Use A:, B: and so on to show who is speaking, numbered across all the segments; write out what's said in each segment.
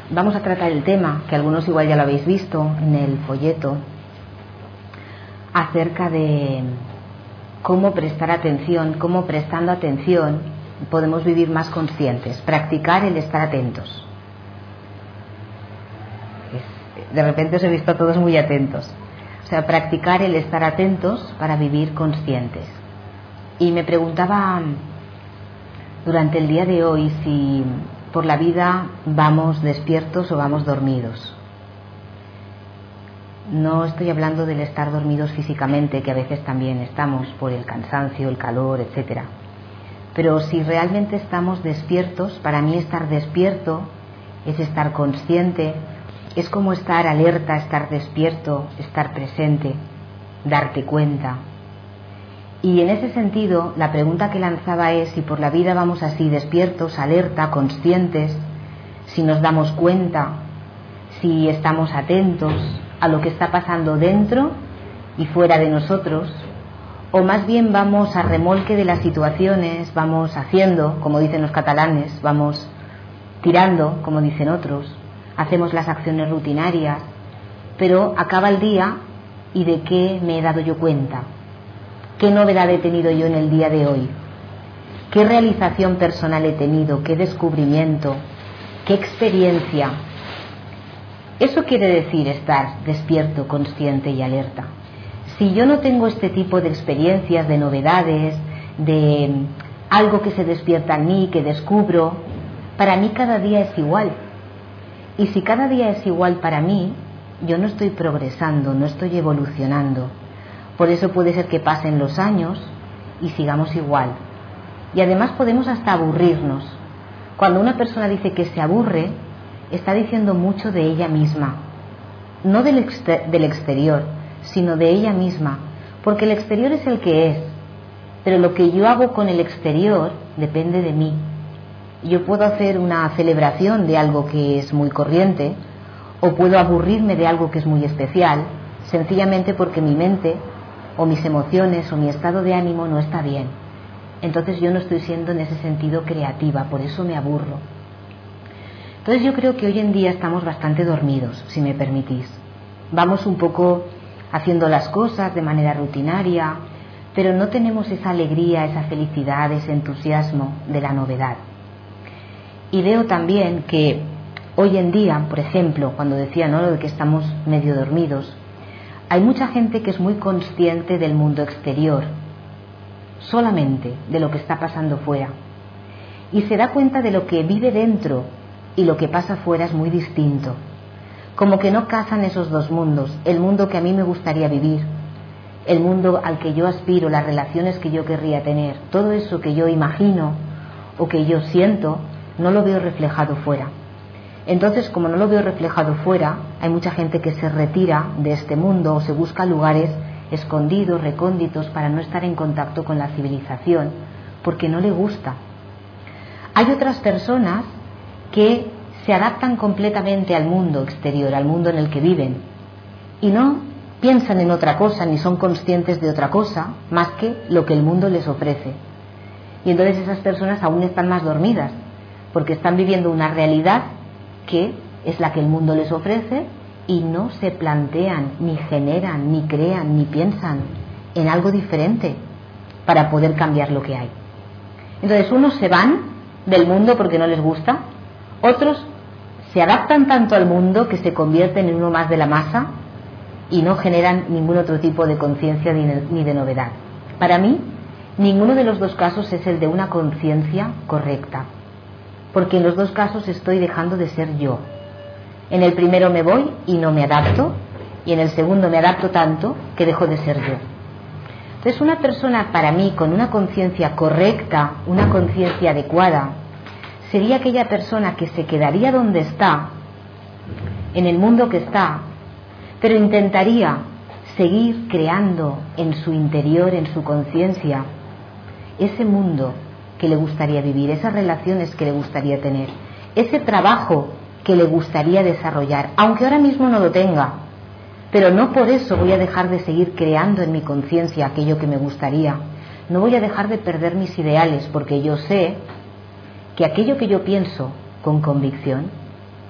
A: vamos a tratar el tema, que algunos igual ya lo habéis visto en el folleto, acerca de cómo prestar atención, cómo prestando atención podemos vivir más conscientes, practicar el estar atentos. De repente os he visto a todos muy atentos. O sea, practicar el estar atentos para vivir conscientes. Y me preguntaba durante el día de hoy si por la vida vamos despiertos o vamos dormidos. No estoy hablando del estar dormidos físicamente, que a veces también estamos por el cansancio, el calor, etcétera. Pero si realmente estamos despiertos, para mí estar despierto es estar consciente, es como estar alerta, estar despierto, estar presente, darte cuenta. Y en ese sentido, la pregunta que lanzaba es si por la vida vamos así despiertos, alerta, conscientes, si nos damos cuenta, si estamos atentos a lo que está pasando dentro y fuera de nosotros, o más bien vamos a remolque de las situaciones, vamos haciendo, como dicen los catalanes, vamos tirando, como dicen otros, hacemos las acciones rutinarias, pero acaba el día y ¿de qué me he dado yo cuenta? ¿Qué novedad he tenido yo en el día de hoy? ¿Qué realización personal he tenido? ¿Qué descubrimiento? ¿Qué experiencia? Eso quiere decir estar despierto, consciente y alerta. Si yo no tengo este tipo de experiencias, de novedades, de algo que se despierta en mí, que descubro, para mí cada día es igual. Y si cada día es igual para mí, yo no estoy progresando, no estoy evolucionando. Por eso puede ser que pasen los años y sigamos igual. Y además podemos hasta aburrirnos. Cuando una persona dice que se aburre, está diciendo mucho de ella misma. No del exterior, sino de ella misma. Porque el exterior es el que es. Pero lo que yo hago con el exterior depende de mí. Yo puedo hacer una celebración de algo que es muy corriente, o puedo aburrirme de algo que es muy especial, sencillamente porque mi mente, o mis emociones, o mi estado de ánimo no está bien. Entonces yo no estoy siendo en ese sentido creativa, por eso me aburro. Entonces yo creo que hoy en día estamos bastante dormidos, si me permitís. Vamos un poco haciendo las cosas de manera rutinaria, pero no tenemos esa alegría, esa felicidad, ese entusiasmo de la novedad. Y veo también que hoy en día, por ejemplo, cuando decía, ¿no?, lo de que estamos medio dormidos, hay mucha gente que es muy consciente del mundo exterior, solamente de lo que está pasando fuera, y se da cuenta de lo que vive dentro y lo que pasa fuera es muy distinto, como que no casan esos dos mundos, el mundo que a mí me gustaría vivir, el mundo al que yo aspiro, las relaciones que yo querría tener, todo eso que yo imagino o que yo siento, no lo veo reflejado fuera. Entonces, como no lo veo reflejado fuera, hay mucha gente que se retira de este mundo o se busca lugares escondidos, recónditos, para no estar en contacto con la civilización, porque no le gusta. Hay otras personas que se adaptan completamente al mundo exterior, al mundo en el que viven, y no piensan en otra cosa, ni son conscientes de otra cosa, más que lo que el mundo les ofrece. Y entonces esas personas aún están más dormidas, porque están viviendo una realidad que es la que el mundo les ofrece y no se plantean, ni generan, ni crean, ni piensan en algo diferente para poder cambiar lo que hay. Entonces unos se van del mundo porque no les gusta, otros se adaptan tanto al mundo que se convierten en uno más de la masa y no generan ningún otro tipo de conciencia ni de novedad. Para mí, ninguno de los dos casos es el de una conciencia correcta, porque en los dos casos estoy dejando de ser yo. En el primero me voy y no me adapto, y en el segundo me adapto tanto que dejo de ser yo. Entonces una persona, para mí, con una conciencia correcta, una conciencia adecuada, sería aquella persona que se quedaría donde está, en el mundo que está, pero intentaría seguir creando en su interior, en su conciencia, ese mundo que le gustaría vivir, esas relaciones que le gustaría tener, ese trabajo que le gustaría desarrollar, aunque ahora mismo no lo tenga, pero no por eso voy a dejar de seguir creando en mi conciencia aquello que me gustaría. No voy a dejar de perder mis ideales, porque yo sé que aquello que yo pienso con convicción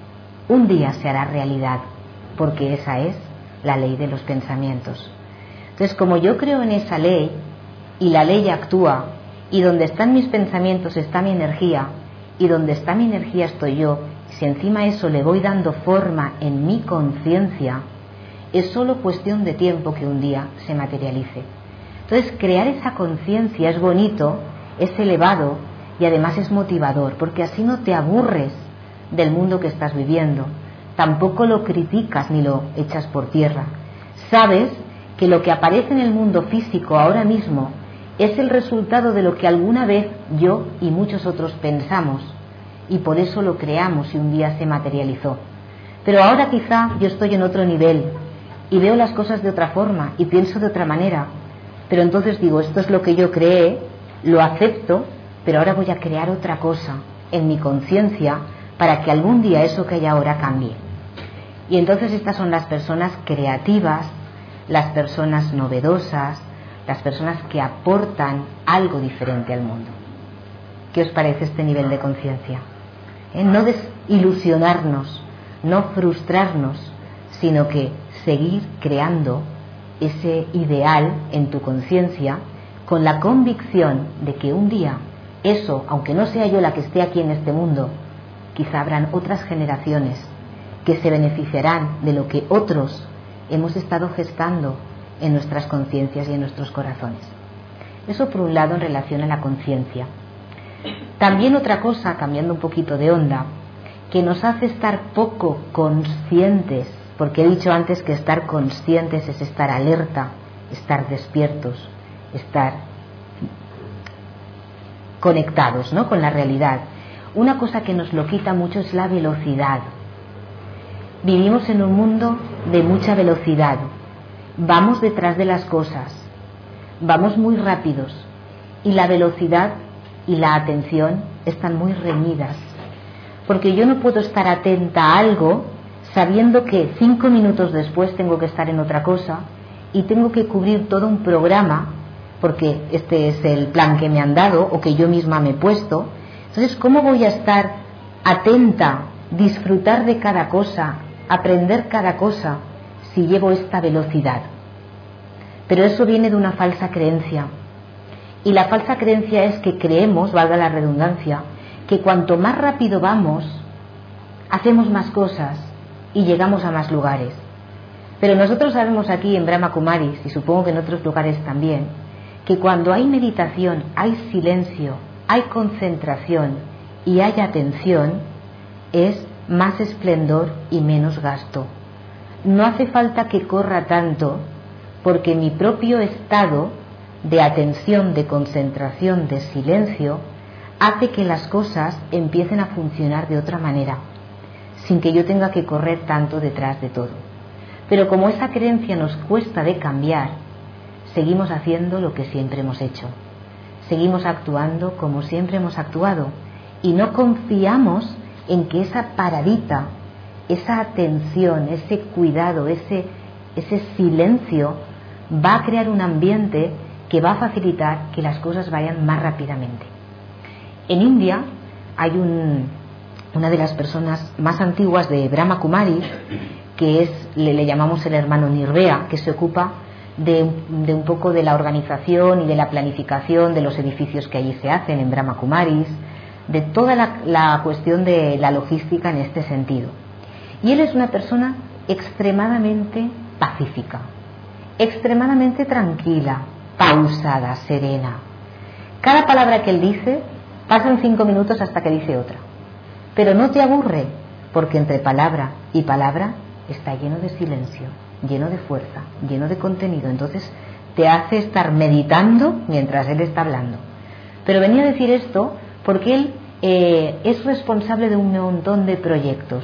A: un día se hará realidad, porque esa es la ley de los pensamientos. Entonces, como yo creo en esa ley, y la ley actúa, y donde están mis pensamientos está mi energía, y donde está mi energía estoy yo, si encima eso le voy dando forma en mi conciencia, es solo cuestión de tiempo que un día se materialice. Entonces, crear esa conciencia es bonito, es elevado y además es motivador, porque así no te aburres del mundo que estás viviendo, tampoco lo criticas ni lo echas por tierra. Sabes que lo que aparece en el mundo físico ahora mismo es el resultado de lo que alguna vez yo y muchos otros pensamos, y por eso lo creamos y un día se materializó. Pero ahora quizá yo estoy en otro nivel y veo las cosas de otra forma y pienso de otra manera, pero entonces digo, esto es lo que yo creé, lo acepto, pero ahora voy a crear otra cosa en mi conciencia para que algún día eso que hay ahora cambie. Y entonces estas son las personas creativas, las personas novedosas, las personas que aportan algo diferente al mundo. ¿Qué os parece este nivel de conciencia? No desilusionarnos, no frustrarnos, sino que seguir creando ese ideal en tu conciencia con la convicción de que un día eso, aunque no sea yo la que esté aquí en este mundo, quizá habrán otras generaciones que se beneficiarán de lo que otros hemos estado gestando en nuestras conciencias y en nuestros corazones. Eso por un lado en relación a la conciencia. También otra cosa, cambiando un poquito de onda, que nos hace estar poco conscientes, porque he dicho antes que estar conscientes es estar alerta, estar despiertos, estar conectados, ¿no?, con la realidad. Una cosa que nos lo quita mucho es la velocidad. Vivimos en un mundo de mucha velocidad. Vamos detrás de las cosas, vamos muy rápidos y la velocidad y la atención están muy reñidas, porque yo no puedo estar atenta a algo sabiendo que 5 minutos después tengo que estar en otra cosa y tengo que cubrir todo un programa porque este es el plan que me han dado o que yo misma me he puesto. Entonces, ¿cómo voy a estar atenta, disfrutar de cada cosa, aprender cada cosa si llevo esta velocidad? Pero eso viene de una falsa creencia, y la falsa creencia es que creemos, valga la redundancia, que cuanto más rápido vamos, hacemos más cosas y llegamos a más lugares. Pero nosotros sabemos aquí en Brahma Kumaris, y supongo que en otros lugares también, que cuando hay meditación, hay silencio, hay concentración y hay atención, es más esplendor y menos gasto. No hace falta que corra tanto, porque mi propio estado de atención, de concentración, de silencio, hace que las cosas empiecen a funcionar de otra manera, sin que yo tenga que correr tanto detrás de todo. Pero como esa creencia nos cuesta de cambiar, seguimos haciendo lo que siempre hemos hecho, seguimos actuando como siempre hemos actuado, y no confiamos en que esa paradita, esa atención, ese cuidado, ese silencio va a crear un ambiente que va a facilitar que las cosas vayan más rápidamente. En India hay una de las personas más antiguas de Brahma Kumaris, que es, le llamamos el hermano Nirbea, que se ocupa de un poco de la organización y de la planificación de los edificios que allí se hacen en Brahma Kumaris, de toda la cuestión de la logística en este sentido. Y él es una persona extremadamente pacífica, extremadamente tranquila, pausada, serena. Cada palabra que él dice, pasan 5 minutos hasta que dice otra. Pero no te aburre, porque entre palabra y palabra está lleno de silencio, lleno de fuerza, lleno de contenido. Entonces te hace estar meditando mientras él está hablando. Pero venía a decir esto porque él es responsable de un montón de proyectos.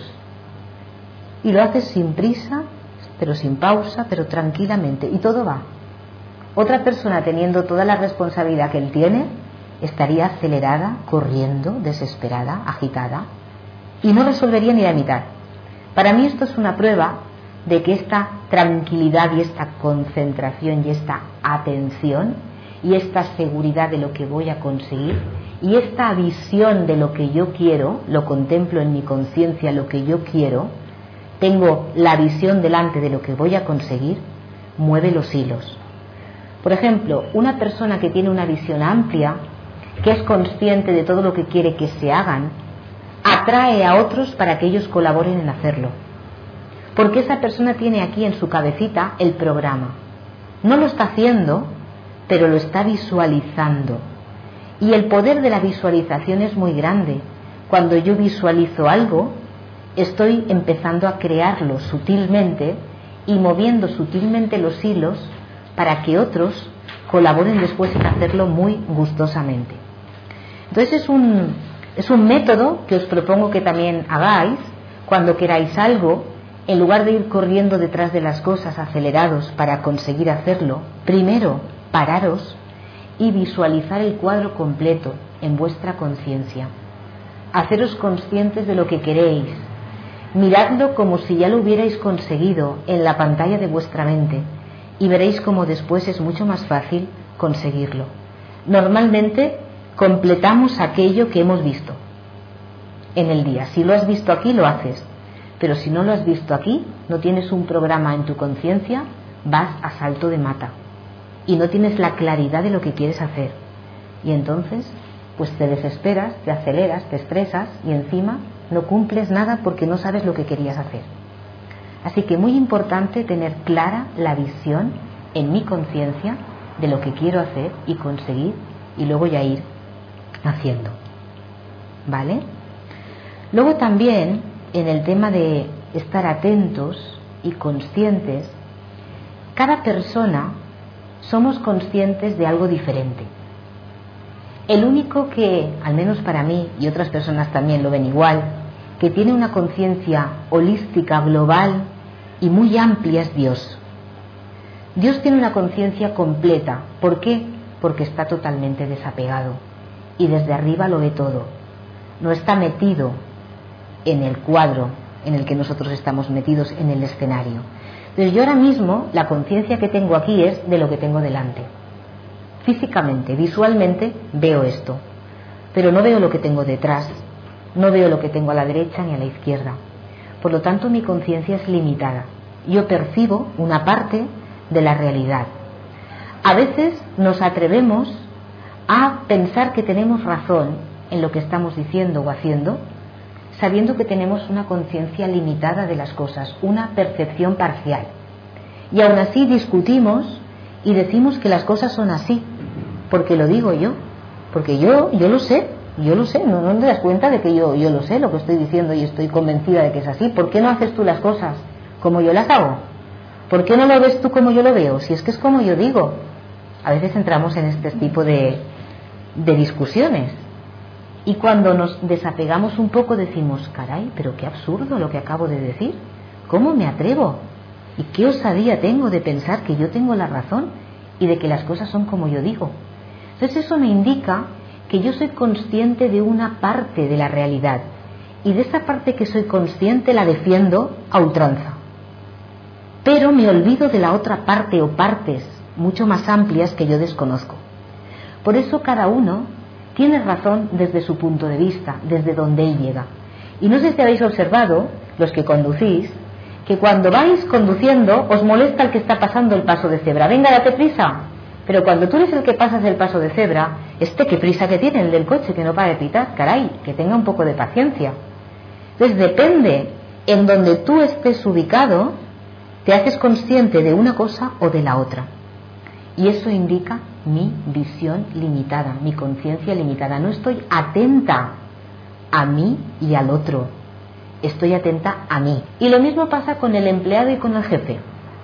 A: Y lo hace sin prisa, pero sin pausa, pero tranquilamente. Y todo va. Otra persona, teniendo toda la responsabilidad que él tiene, estaría acelerada, corriendo, desesperada, agitada, y no resolvería ni la mitad. Para mí esto es una prueba de que esta tranquilidad y esta concentración y esta atención y esta seguridad de lo que voy a conseguir y esta visión de lo que yo quiero, lo contemplo en mi conciencia, lo que yo quiero, tengo la visión delante de lo que voy a conseguir, mueve los hilos. Por ejemplo, una persona que tiene una visión amplia, que es consciente de todo lo que quiere que se hagan, atrae a otros para que ellos colaboren en hacerlo. Porque esa persona tiene aquí en su cabecita el programa. No lo está haciendo, pero lo está visualizando. Y el poder de la visualización es muy grande. Cuando yo visualizo algo, estoy empezando a crearlo sutilmente y moviendo sutilmente los hilos para que otros colaboren después en hacerlo muy gustosamente. Entonces es un método que os propongo que también hagáis cuando queráis algo. En lugar de ir corriendo detrás de las cosas acelerados para conseguir hacerlo, primero pararos y visualizar el cuadro completo en vuestra conciencia. Haceros conscientes de lo que queréis. Miradlo como si ya lo hubierais conseguido en la pantalla de vuestra mente y veréis cómo después es mucho más fácil conseguirlo. Normalmente completamos aquello que hemos visto en el día. Si lo has visto aquí, lo haces. Pero si no lo has visto aquí, no tienes un programa en tu conciencia, vas a salto de mata y no tienes la claridad de lo que quieres hacer. Y entonces, pues te desesperas, te aceleras, te estresas y encima no cumples nada porque no sabes lo que querías hacer. Así que muy importante tener clara la visión en mi conciencia de lo que quiero hacer y conseguir y luego ya ir haciendo. ¿Vale? Luego también en el tema de estar atentos y conscientes, cada persona somos conscientes de algo diferente. El único que, al menos para mí, y otras personas también lo ven igual, que tiene una conciencia holística, global y muy amplia es Dios. Dios tiene una conciencia completa. ¿Por qué? Porque está totalmente desapegado y desde arriba lo ve todo. No está metido en el cuadro en el que nosotros estamos metidos, en el escenario. Entonces yo ahora mismo la conciencia que tengo aquí es de lo que tengo delante. Físicamente, visualmente veo esto, pero no veo lo que tengo detrás, no veo lo que tengo a la derecha ni a la izquierda. Por lo tanto, mi conciencia es limitada. Yo percibo una parte de la realidad. A veces nos atrevemos a pensar que tenemos razón en lo que estamos diciendo o haciendo, sabiendo que tenemos una conciencia limitada de las cosas, una percepción parcial. Y aún así discutimos y decimos que las cosas son así, porque lo digo yo, porque yo lo sé, no te das cuenta de que yo lo sé, lo que estoy diciendo y estoy convencida de que es así. ¿Por qué no haces tú las cosas como yo las hago? ¿Por qué no lo ves tú como yo lo veo? Si es que es como yo digo. A veces entramos en este tipo de discusiones. Y cuando nos desapegamos un poco decimos, caray, pero qué absurdo lo que acabo de decir. ¿Cómo me atrevo? ¿Y qué osadía tengo de pensar que yo tengo la razón y de que las cosas son como yo digo? Entonces eso me indica que yo soy consciente de una parte de la realidad y de esa parte que soy consciente la defiendo a ultranza. Pero me olvido de la otra parte o partes mucho más amplias que yo desconozco. Por eso cada uno tiene razón desde su punto de vista, desde donde él llega. Y no sé si habéis observado, los que conducís, que cuando vais conduciendo os molesta el que está pasando el paso de cebra. Venga, date prisa. Pero cuando tú eres el que pasas el paso de cebra, qué prisa que tiene el del coche, que no para de pitar, caray, que tenga un poco de paciencia. Entonces depende en donde tú estés ubicado, te haces consciente de una cosa o de la otra. Y eso indica mi visión limitada, mi conciencia limitada. No estoy atenta a mí y al otro, estoy atenta a mí. Y lo mismo pasa con el empleado y con el jefe.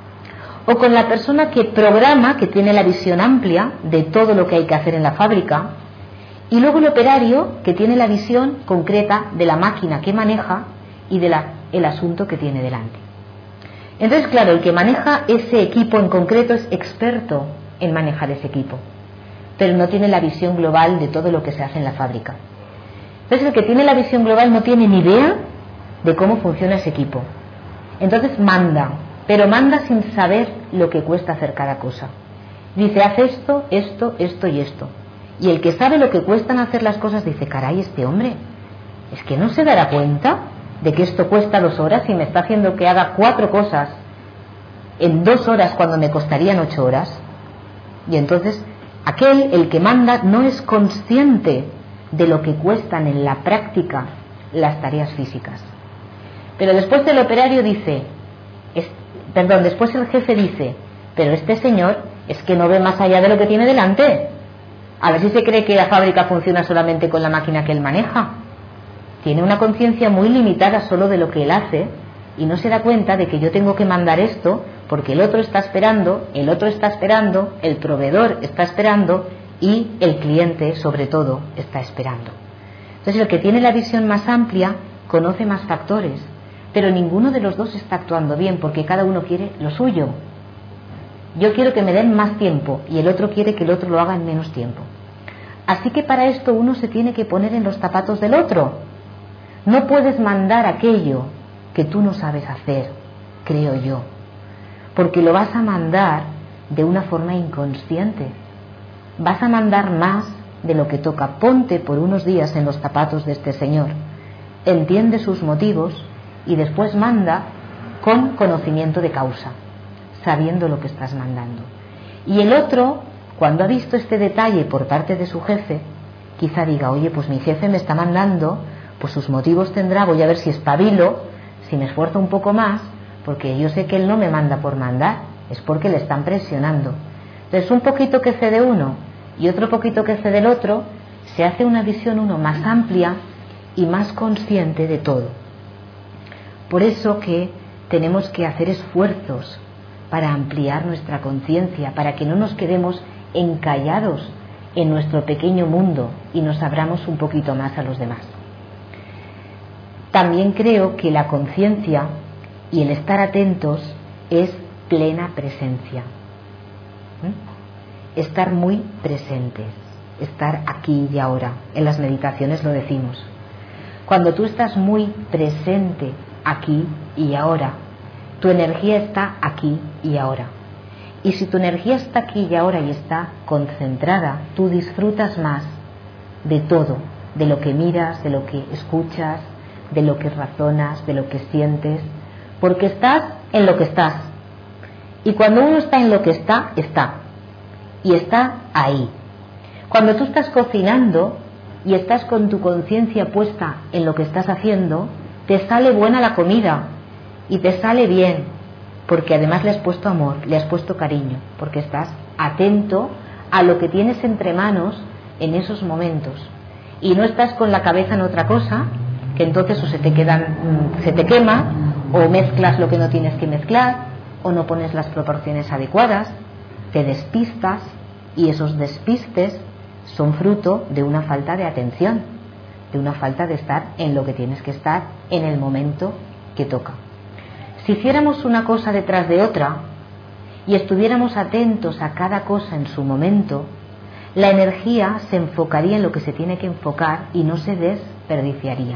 A: O con la persona que programa, que tiene la visión amplia de todo lo que hay que hacer en la fábrica, y luego el operario, que tiene la visión concreta de la máquina que maneja y del asunto que tiene delante. Entonces, claro, el que maneja ese equipo en concreto es experto en manejar ese equipo, pero no tiene la visión global de todo lo que se hace en la fábrica. Entonces, el que tiene la visión global no tiene ni idea de cómo funciona ese equipo. Entonces manda, pero manda sin saber lo que cuesta hacer cada cosa. Dice, haz esto, esto, esto y esto. Y el que sabe lo que cuestan hacer las cosas dice, caray, este hombre, es que no se dará cuenta de que esto cuesta 2 horas y me está haciendo que haga 4 cosas en 2 horas cuando me costarían 8 horas. Y entonces aquel, el que manda, no es consciente de lo que cuestan en la práctica las tareas físicas. Pero después el operario dice, después el jefe dice, pero este señor es que no ve más allá de lo que tiene delante. A ver si se cree que la fábrica funciona solamente con la máquina que él maneja. Tiene una conciencia muy limitada solo de lo que él hace y no se da cuenta de que yo tengo que mandar esto porque el otro está esperando, el proveedor está esperando y el cliente, sobre todo, está esperando. Entonces, el que tiene la visión más amplia conoce más factores, pero ninguno de los dos está actuando bien porque cada uno quiere lo suyo. Yo quiero que me den más tiempo y el otro quiere que el otro lo haga en menos tiempo. Así que para esto uno se tiene que poner en los zapatos del otro. No puedes mandar aquello que tú no sabes hacer, creo yo, porque lo vas a mandar de una forma inconsciente. Vas a mandar más de lo que toca. Ponte por unos días en los zapatos de este señor, entiende sus motivos y después manda con conocimiento de causa, sabiendo lo que estás mandando. Y el otro, cuando ha visto este detalle por parte de su jefe, quizá diga, oye, pues mi jefe me está mandando, pues sus motivos tendrá, voy a ver si espabilo, si me esfuerzo un poco más, porque yo sé que él no me manda por mandar, es porque le están presionando. Entonces, un poquito que cede uno y otro poquito que cede el otro, se hace una visión uno más amplia y más consciente de todo. Por eso que tenemos que hacer esfuerzos para ampliar nuestra conciencia, para que no nos quedemos encallados en nuestro pequeño mundo y nos abramos un poquito más a los demás. También creo que la conciencia y el estar atentos es plena presencia. Estar muy presentes, estar aquí y ahora. En las meditaciones lo decimos. Cuando tú estás muy presente aquí y ahora, tu energía está aquí y ahora. Y si tu energía está aquí y ahora y está concentrada, tú disfrutas más de todo, de lo que miras, de lo que escuchas, de lo que razonas, de lo que sientes, porque estás en lo que estás. Y cuando uno está en lo que está, y está ahí. Cuando tú estás cocinando y estás con tu conciencia puesta en lo que estás haciendo, te sale buena la comida y te sale bien, porque además le has puesto amor, le has puesto cariño, porque estás atento a lo que tienes entre manos en esos momentos y no estás con la cabeza en otra cosa, que entonces o se te quema, o mezclas lo que no tienes que mezclar, o no pones las proporciones adecuadas, te despistas, y esos despistes son fruto de una falta de atención, de una falta de estar en lo que tienes que estar en el momento que toca. Si hiciéramos una cosa detrás de otra y estuviéramos atentos a cada cosa en su momento, la energía se enfocaría en lo que se tiene que enfocar y no se desperdiciaría.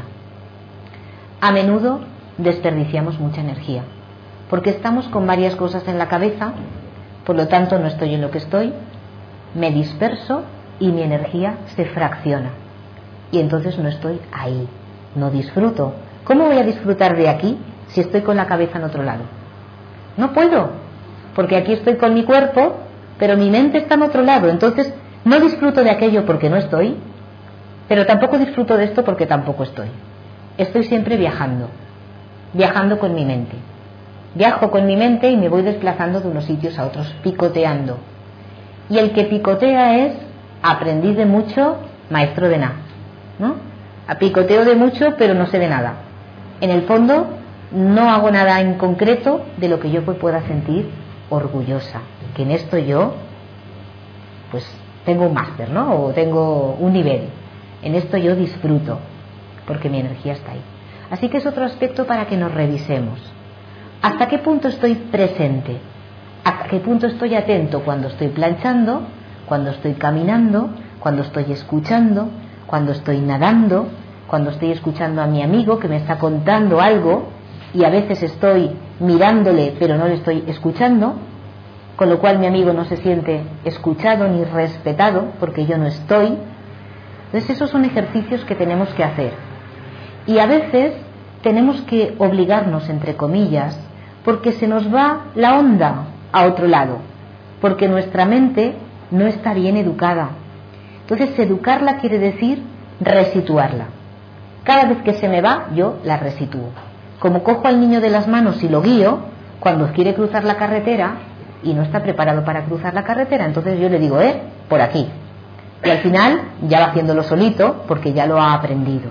A: A menudo desperdiciamos mucha energía porque estamos con varias cosas en la cabeza, por lo tanto no estoy en lo que estoy, me disperso y mi energía se fracciona y entonces no estoy ahí, no disfruto. ¿Cómo voy a disfrutar de aquí si estoy con la cabeza en otro lado? No puedo, porque aquí estoy con mi cuerpo, pero mi mente está en otro lado, entonces no disfruto de aquello porque no estoy, pero tampoco disfruto de esto porque tampoco estoy. Estoy siempre viajando con mi mente. Viajo con mi mente y me voy desplazando de unos sitios a otros, picoteando. Y el que picotea es aprendiz de mucho, maestro de nada, ¿no? Picoteo de mucho, pero no sé de nada. En el fondo, no hago nada en concreto de lo que yo pueda sentir orgullosa. Que en esto yo, pues, tengo un máster, ¿no? O tengo un nivel. En esto yo disfruto, porque mi energía está ahí. Así que es otro aspecto para que nos revisemos. ¿Hasta qué punto estoy presente? ¿Hasta qué punto estoy atento cuando estoy planchando, cuando estoy caminando, cuando estoy escuchando, cuando estoy nadando, cuando estoy escuchando a mi amigo que me está contando algo y a veces estoy mirándole pero no le estoy escuchando? con lo cual mi amigo no se siente escuchado ni respetado porque yo no estoy. Entonces esos son ejercicios que tenemos que hacer. Y a veces tenemos que obligarnos, entre comillas, porque se nos va la onda a otro lado, porque nuestra mente no está bien educada. Entonces educarla quiere decir resituarla. Cada vez que se me va, yo la resitúo. Como cojo al niño de las manos y lo guío, cuando quiere cruzar la carretera y no está preparado para cruzar la carretera, entonces yo le digo, por aquí. Y al final ya va haciéndolo solito porque ya lo ha aprendido.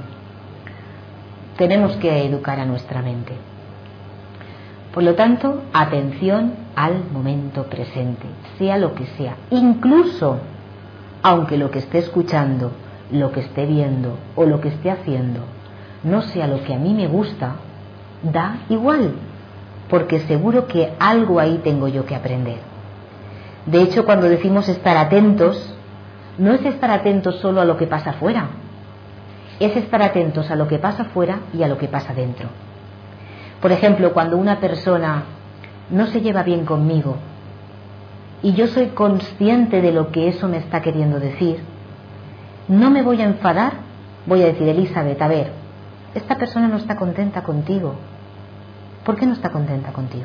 A: Tenemos que educar a nuestra mente. Por lo tanto, atención al momento presente, sea lo que sea. Incluso, aunque lo que esté escuchando, lo que esté viendo o lo que esté haciendo no sea lo que a mí me gusta, da igual, porque seguro que algo ahí tengo yo que aprender. De hecho, cuando decimos estar atentos, no es estar atentos solo a lo que pasa afuera, es estar atentos a lo que pasa afuera y a lo que pasa dentro. Por ejemplo, cuando una persona no se lleva bien conmigo y yo soy consciente de lo que eso me está queriendo decir, no me voy a enfadar, voy a decir, Elizabeth, a ver, esta persona no está contenta contigo. ¿Por qué no está contenta contigo?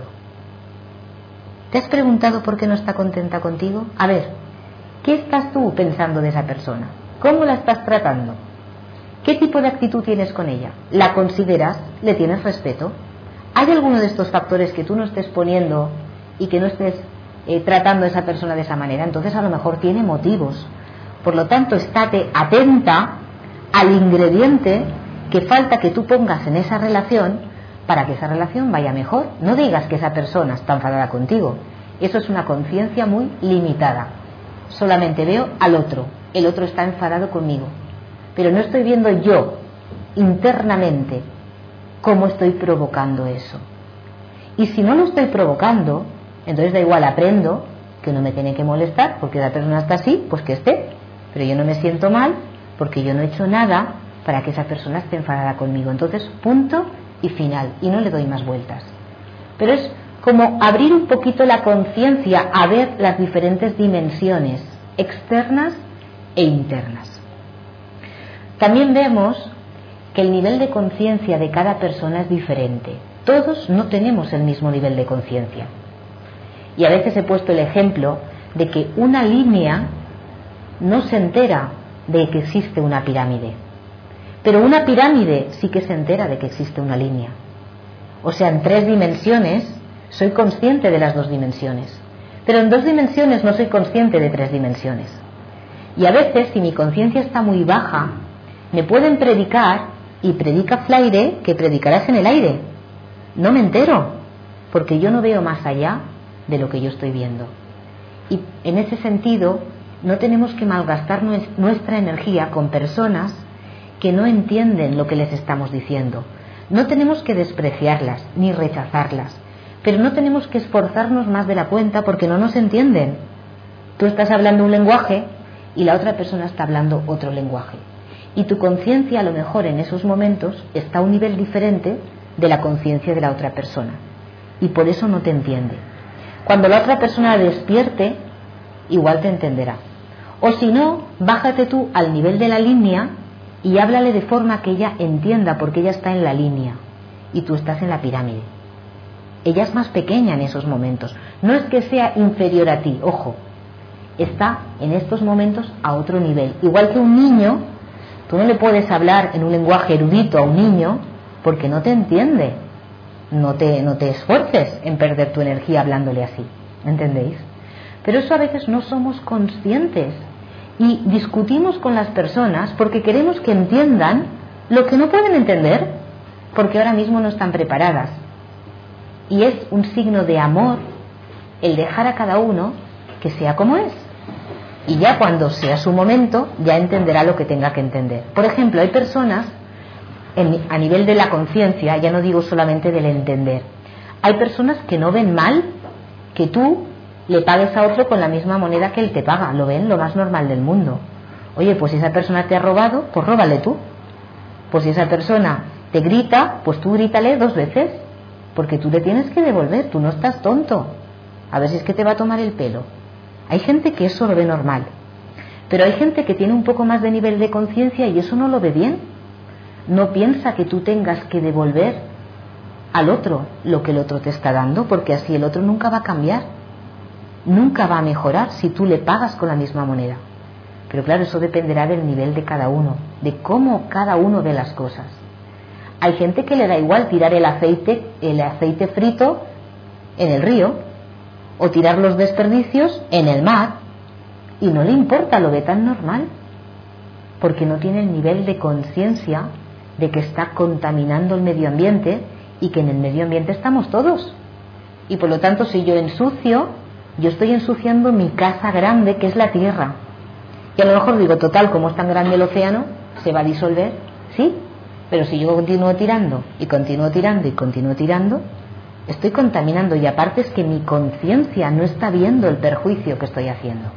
A: ¿Te has preguntado por qué no está contenta contigo? A ver, ¿qué estás tú pensando de esa persona? ¿Cómo la estás tratando? ¿Qué tipo de actitud tienes con ella? ¿La consideras? ¿Le tienes respeto? ¿Hay alguno de estos factores que tú no estés poniendo y que no estés tratando a esa persona de esa manera? Entonces a lo mejor tiene motivos. Por lo tanto, estate atenta al ingrediente que falta que tú pongas en esa relación para que esa relación vaya mejor. No digas que esa persona está enfadada contigo. Eso es una conciencia muy limitada. Solamente veo al otro. El otro está enfadado conmigo. Pero no estoy viendo yo internamente cómo estoy provocando eso. Y si no lo estoy provocando, entonces da igual, aprendo que no me tiene que molestar porque la persona está así, pues que esté. Pero yo no me siento mal porque yo no he hecho nada para que esa persona esté enfadada conmigo. Entonces, punto y final. Y no le doy más vueltas. Pero es como abrir un poquito la conciencia a ver las diferentes dimensiones externas e internas. También vemos que el nivel de conciencia de cada persona es diferente. Todos no tenemos el mismo nivel de conciencia. Y a veces he puesto el ejemplo de que una línea no se entera de que existe una pirámide, pero una pirámide sí que se entera de que existe una línea. O sea, en 3 dimensiones soy consciente de las 2 dimensiones, pero en 2 dimensiones no soy consciente de 3 dimensiones. Y a veces, si mi conciencia está muy baja, me pueden predicar y predica Flaire que predicarás en el aire. No me entero, porque yo no veo más allá de lo que yo estoy viendo. Y en ese sentido, no tenemos que malgastar nuestra energía con personas que no entienden lo que les estamos diciendo. No tenemos que despreciarlas ni rechazarlas, pero no tenemos que esforzarnos más de la cuenta porque no nos entienden. Tú estás hablando un lenguaje y la otra persona está hablando otro lenguaje. Y tu conciencia a lo mejor en esos momentos está a un nivel diferente de la conciencia de la otra persona. Y por eso no te entiende. Cuando la otra persona despierte, igual te entenderá. O si no, bájate tú al nivel de la línea y háblale de forma que ella entienda, porque ella está en la línea y tú estás en la pirámide. Ella es más pequeña en esos momentos. No es que sea inferior a ti, ojo. Está en estos momentos a otro nivel. Igual que un niño, tú no le puedes hablar en un lenguaje erudito a un niño porque no te entiende. No te esfuerces en perder tu energía hablándole así. ¿Entendéis? Pero eso a veces no somos conscientes y discutimos con las personas porque queremos que entiendan lo que no pueden entender porque ahora mismo no están preparadas. Y es un signo de amor el dejar a cada uno que sea como es. Y ya cuando sea su momento, ya entenderá lo que tenga que entender. Por ejemplo, hay personas, a nivel de la conciencia, ya no digo solamente del entender, hay personas que no ven mal que tú le pagues a otro con la misma moneda que él te paga. Lo ven lo más normal del mundo. Oye, pues si esa persona te ha robado, pues róbale tú. Pues si esa persona te grita, pues tú grítale 2 veces, porque tú le tienes que devolver, tú no estás tonto. A ver si es que te va a tomar el pelo. Hay gente que eso lo ve normal, pero hay gente que tiene un poco más de nivel de conciencia y eso no lo ve bien. No piensa que tú tengas que devolver al otro lo que el otro te está dando, porque así el otro nunca va a cambiar, nunca va a mejorar si tú le pagas con la misma moneda. Pero claro, eso dependerá del nivel de cada uno, de cómo cada uno ve las cosas. Hay gente que le da igual tirar el aceite frito en el río o tirar los desperdicios en el mar y no le importa, lo ve tan normal, porque no tiene el nivel de conciencia de que está contaminando el medio ambiente y que en el medio ambiente estamos todos. Y por lo tanto, si yo ensucio, yo estoy ensuciando mi casa grande, que es la tierra. Y a lo mejor digo, total, como es tan grande el océano, se va a disolver, sí, pero si yo continúo tirando y continúo tirando y continúo tirando, estoy contaminando, y aparte es que mi conciencia no está viendo el perjuicio que estoy haciendo.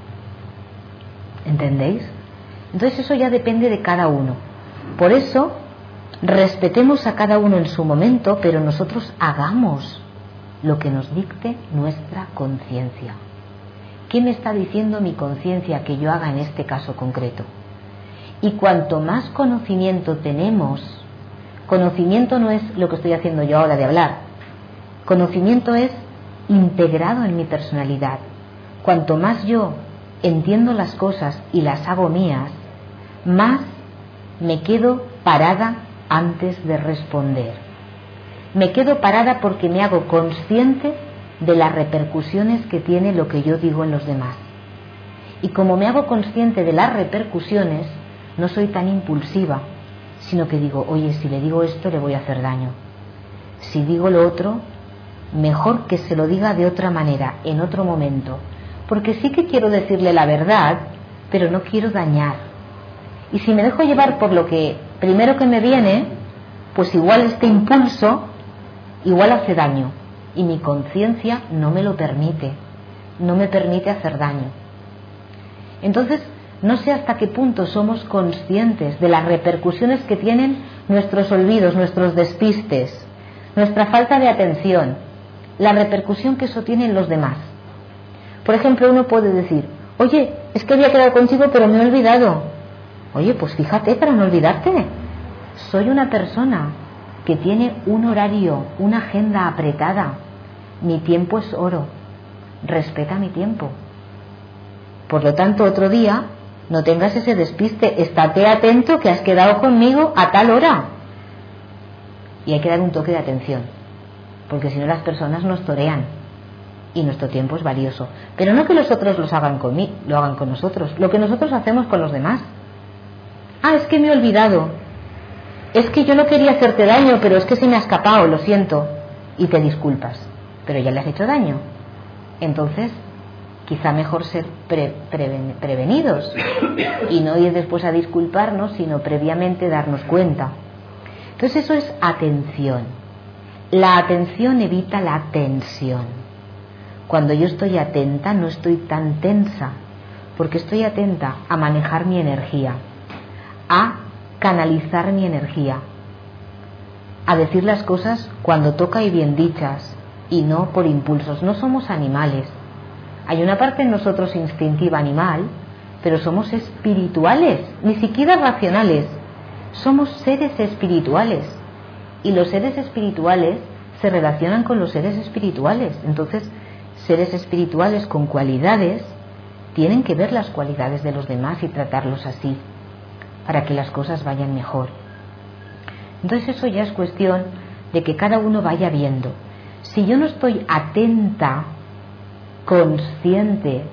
A: ¿Entendéis? Entonces eso ya depende de cada uno. Por eso respetemos a cada uno en su momento, pero nosotros hagamos lo que nos dicte nuestra conciencia. ¿Qué me está diciendo mi conciencia que yo haga en este caso concreto? Y cuanto más conocimiento tenemos, conocimiento no es lo que estoy haciendo yo ahora de hablar, conocimiento es integrado en mi personalidad. Cuanto más yo entiendo las cosas y las hago mías, más me quedo parada antes de responder. Me quedo parada porque me hago consciente de las repercusiones que tiene lo que yo digo en los demás. Y como me hago consciente de las repercusiones, no soy tan impulsiva, sino que digo, oye, si le digo esto le voy a hacer daño. Si digo lo otro, mejor que se lo diga de otra manera, en otro momento. Porque sí que quiero decirle la verdad, pero no quiero dañar. Y si me dejo llevar por lo que primero que me viene, pues igual este impulso igual hace daño. Y mi conciencia no me lo permite, no me permite hacer daño. Entonces, no sé hasta qué punto somos conscientes de las repercusiones que tienen nuestros olvidos, nuestros despistes, nuestra falta de atención, la repercusión que eso tiene en los demás. Por ejemplo, uno puede decir, oye, es que había quedado contigo pero me he olvidado. Oye, pues fíjate para no olvidarte. Soy una persona que tiene un horario, una agenda apretada. Mi tiempo es oro. Respeta mi tiempo. Por lo tanto, otro día no tengas ese despiste. Estate atento que has quedado conmigo a tal hora. Y hay que dar un toque de atención, porque si no las personas nos torean y nuestro tiempo es valioso. Pero no que los otros lo hagan con nosotros, lo que nosotros hacemos con los demás. Ah, es que me he olvidado. Es que yo no quería hacerte daño, pero es que se me ha escapado, lo siento. Y te disculpas, pero ya le has hecho daño. Entonces, quizá mejor ser prevenidos y no ir después a disculparnos, sino previamente darnos cuenta. Entonces eso es atención. La atención evita la tensión. Cuando yo estoy atenta no estoy tan tensa, porque estoy atenta a manejar mi energía, a canalizar mi energía, a decir las cosas cuando toca y bien dichas, y no por impulsos. No somos animales. Hay una parte en nosotros instintiva animal, pero somos espirituales, ni siquiera racionales. Somos seres espirituales, y los seres espirituales se relacionan con los seres espirituales. Entonces, seres espirituales con cualidades tienen que ver las cualidades de los demás y tratarlos así, para que las cosas vayan mejor. Entonces eso ya es cuestión de que cada uno vaya viendo. Si yo no estoy atenta, consciente,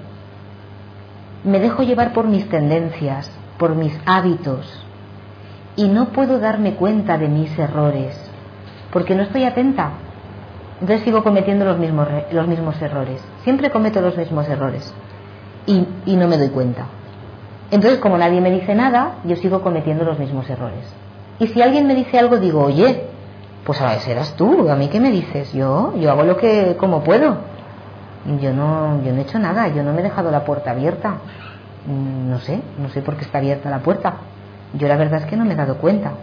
A: me dejo llevar por mis tendencias, por mis hábitos, y no puedo darme cuenta de mis errores, porque no estoy atenta, entonces sigo cometiendo los mismos errores. Siempre cometo los mismos errores y no me doy cuenta. Entonces, como nadie me dice nada, yo sigo cometiendo los mismos errores. Y si alguien me dice algo, digo, oye, pues a veces eras tú, ¿a mí qué me dices? Yo hago como puedo. Yo no he hecho nada, yo no me he dejado la puerta abierta. No sé por qué está abierta la puerta. Yo la verdad es que no me he dado cuenta.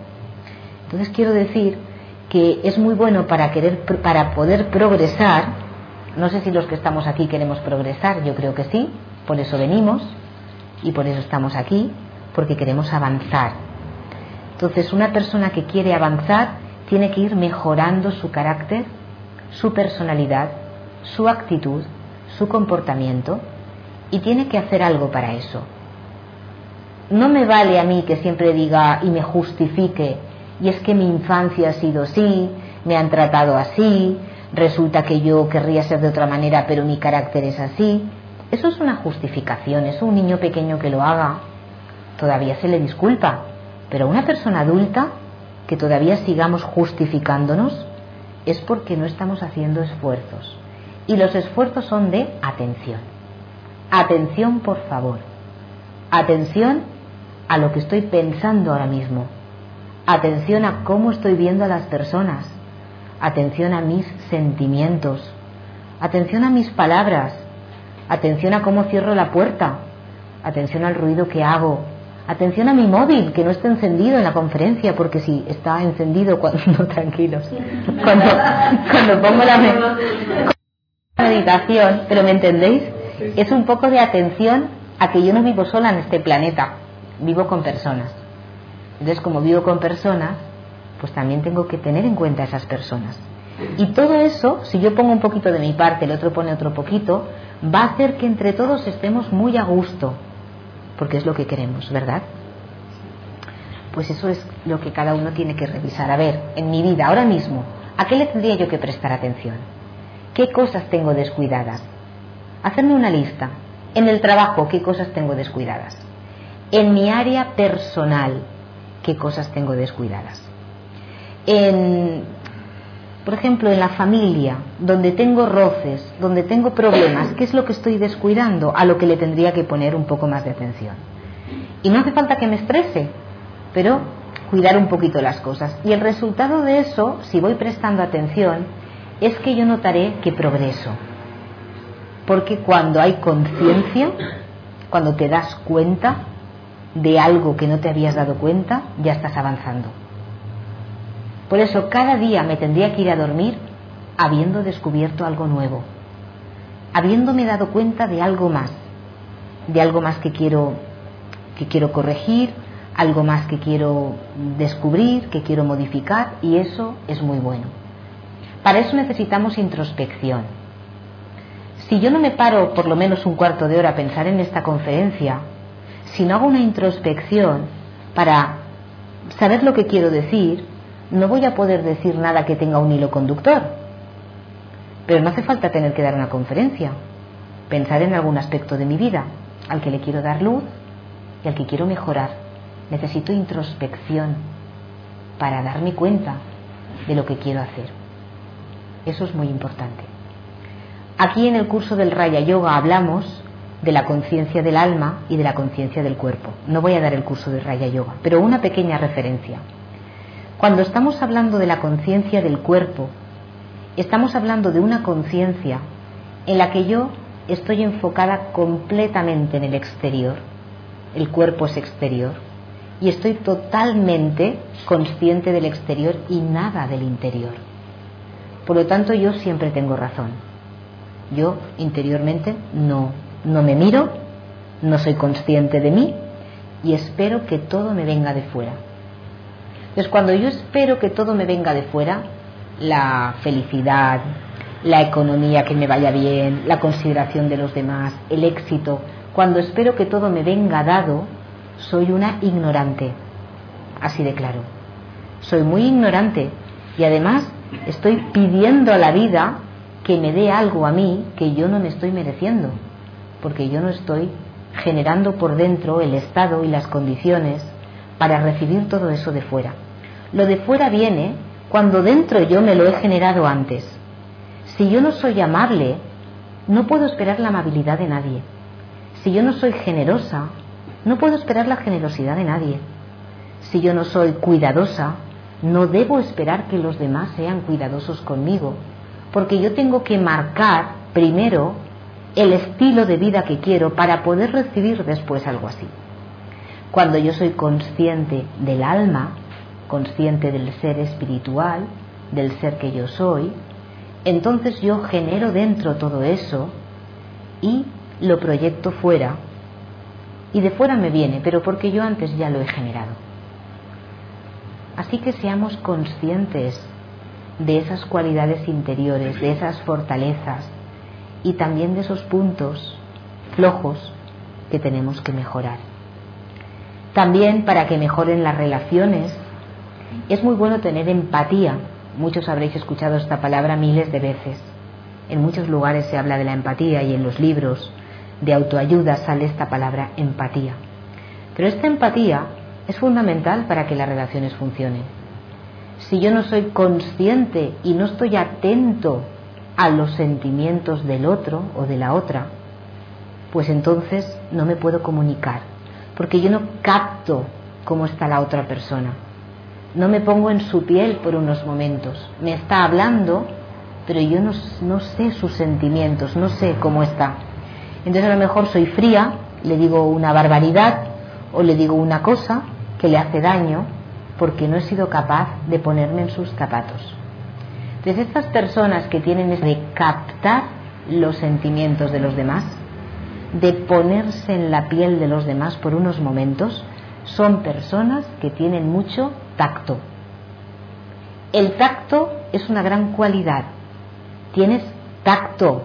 A: Entonces quiero decir que es muy bueno para poder progresar, No sé si los que estamos aquí queremos progresar, yo creo que sí, por eso venimos y por eso estamos aquí, porque queremos avanzar. Entonces, una persona que quiere avanzar tiene que ir mejorando su carácter, su personalidad, su actitud, su comportamiento, y tiene que hacer algo para eso. No me vale a mí que siempre diga y me justifique, y es que mi infancia ha sido así, me han tratado así, resulta que yo querría ser de otra manera pero mi carácter es así. Eso es una justificación. Eso un niño pequeño que lo haga todavía se le disculpa, pero una persona adulta que todavía sigamos justificándonos es porque no estamos haciendo esfuerzos, y los esfuerzos son de atención. Atención, por favor. Atención a lo que estoy pensando ahora mismo. Atención a cómo estoy viendo a las personas. Atención a mis sentimientos. Atención a mis palabras. Atención a cómo cierro la puerta. Atención al ruido que hago. Atención a mi móvil, que no esté encendido en la conferencia, porque si está encendido, no, tranquilos. Cuando pongo la meditación, pero ¿me entendéis? Es un poco de atención a que yo no vivo sola en este planeta, vivo con personas. Entonces, como vivo con personas, pues también tengo que tener en cuenta a esas personas. Y todo eso, si yo pongo un poquito de mi parte, el otro pone otro poquito, va a hacer que entre todos estemos muy a gusto, porque es lo que queremos, ¿verdad? Pues eso es lo que cada uno tiene que revisar. A ver, en mi vida, ahora mismo, ¿a qué le tendría yo que prestar atención? ¿Qué cosas tengo descuidadas? Hacerme una lista. En el trabajo, ¿qué cosas tengo descuidadas? En mi área personal, ¿qué cosas tengo descuidadas? Por ejemplo, en la familia, donde tengo roces, donde tengo problemas, ¿qué es lo que estoy descuidando? A lo que le tendría que poner un poco más de atención. Y no hace falta que me estrese, pero cuidar un poquito las cosas. Y el resultado de eso, si voy prestando atención, es que yo notaré que progreso. Porque cuando hay conciencia, cuando te das cuenta de algo que no te habías dado cuenta, ya estás avanzando. Por eso cada día me tendría que ir a dormir habiendo descubierto algo nuevo, habiéndome dado cuenta de algo más que quiero corregir, algo más que quiero descubrir, que quiero modificar, y eso es muy bueno. Para eso necesitamos introspección. Si yo no me paro por lo menos un cuarto de hora a pensar en esta conferencia, si no hago una introspección para saber lo que quiero decir, no voy a poder decir nada que tenga un hilo conductor. Pero no hace falta tener que dar una conferencia. Pensar en algún aspecto de mi vida al que le quiero dar luz y al que quiero mejorar. Necesito introspección para darme cuenta de lo que quiero hacer. Eso es muy importante. Aquí en el curso del Raya Yoga hablamos de la conciencia del alma y de la conciencia del cuerpo. No voy a dar el curso del Raya Yoga, pero una pequeña referencia. Cuando estamos hablando de la conciencia del cuerpo, estamos hablando de una conciencia en la que yo estoy enfocada completamente en el exterior. El cuerpo es exterior. Y estoy totalmente consciente del exterior y nada del interior. Por lo tanto, yo siempre tengo razón. Yo interiormente no me miro, no soy consciente de mí y espero que todo me venga de fuera. Entonces, cuando yo espero que todo me venga de fuera, la felicidad, la economía que me vaya bien, la consideración de los demás, el éxito, cuando espero que todo me venga dado, soy una ignorante, así de claro. Soy muy ignorante y además estoy pidiendo a la vida que me dé algo a mí que yo no me estoy mereciendo, porque yo no estoy generando por dentro el estado y las condiciones para recibir todo eso de fuera. Lo de fuera viene cuando dentro yo me lo he generado antes. Si yo no soy amable, no puedo esperar la amabilidad de nadie. Si yo no soy generosa, no puedo esperar la generosidad de nadie. Si yo no soy cuidadosa, no debo esperar que los demás sean cuidadosos conmigo, porque yo tengo que marcar primero el estilo de vida que quiero para poder recibir después algo así. Cuando yo soy consciente del alma, consciente del ser espiritual, del ser que yo soy, entonces yo genero dentro todo eso y lo proyecto fuera, y de fuera me viene, pero porque yo antes ya lo he generado. Así que seamos conscientes de esas cualidades interiores, de esas fortalezas y también de esos puntos flojos que tenemos que mejorar. También, para que mejoren las relaciones, es muy bueno tener empatía. Muchos habréis escuchado esta palabra miles de veces. En muchos lugares se habla de la empatía y en los libros de autoayuda sale esta palabra empatía. Pero esta empatía es fundamental para que las relaciones funcionen. Si yo no soy consciente y no estoy atento a los sentimientos del otro o de la otra, pues entonces no me puedo comunicar, porque yo no capto cómo está la otra persona. No me pongo en su piel por unos momentos. Me está hablando, pero yo no sé sus sentimientos, no sé cómo está. Entonces a lo mejor soy fría, le digo una barbaridad o le digo una cosa que le hace daño porque no he sido capaz de ponerme en sus zapatos. Entonces estas personas que tienen de captar los sentimientos de los demás, de ponerse en la piel de los demás por unos momentos, son personas que tienen mucho tacto. El tacto es una gran cualidad. Tienes tacto.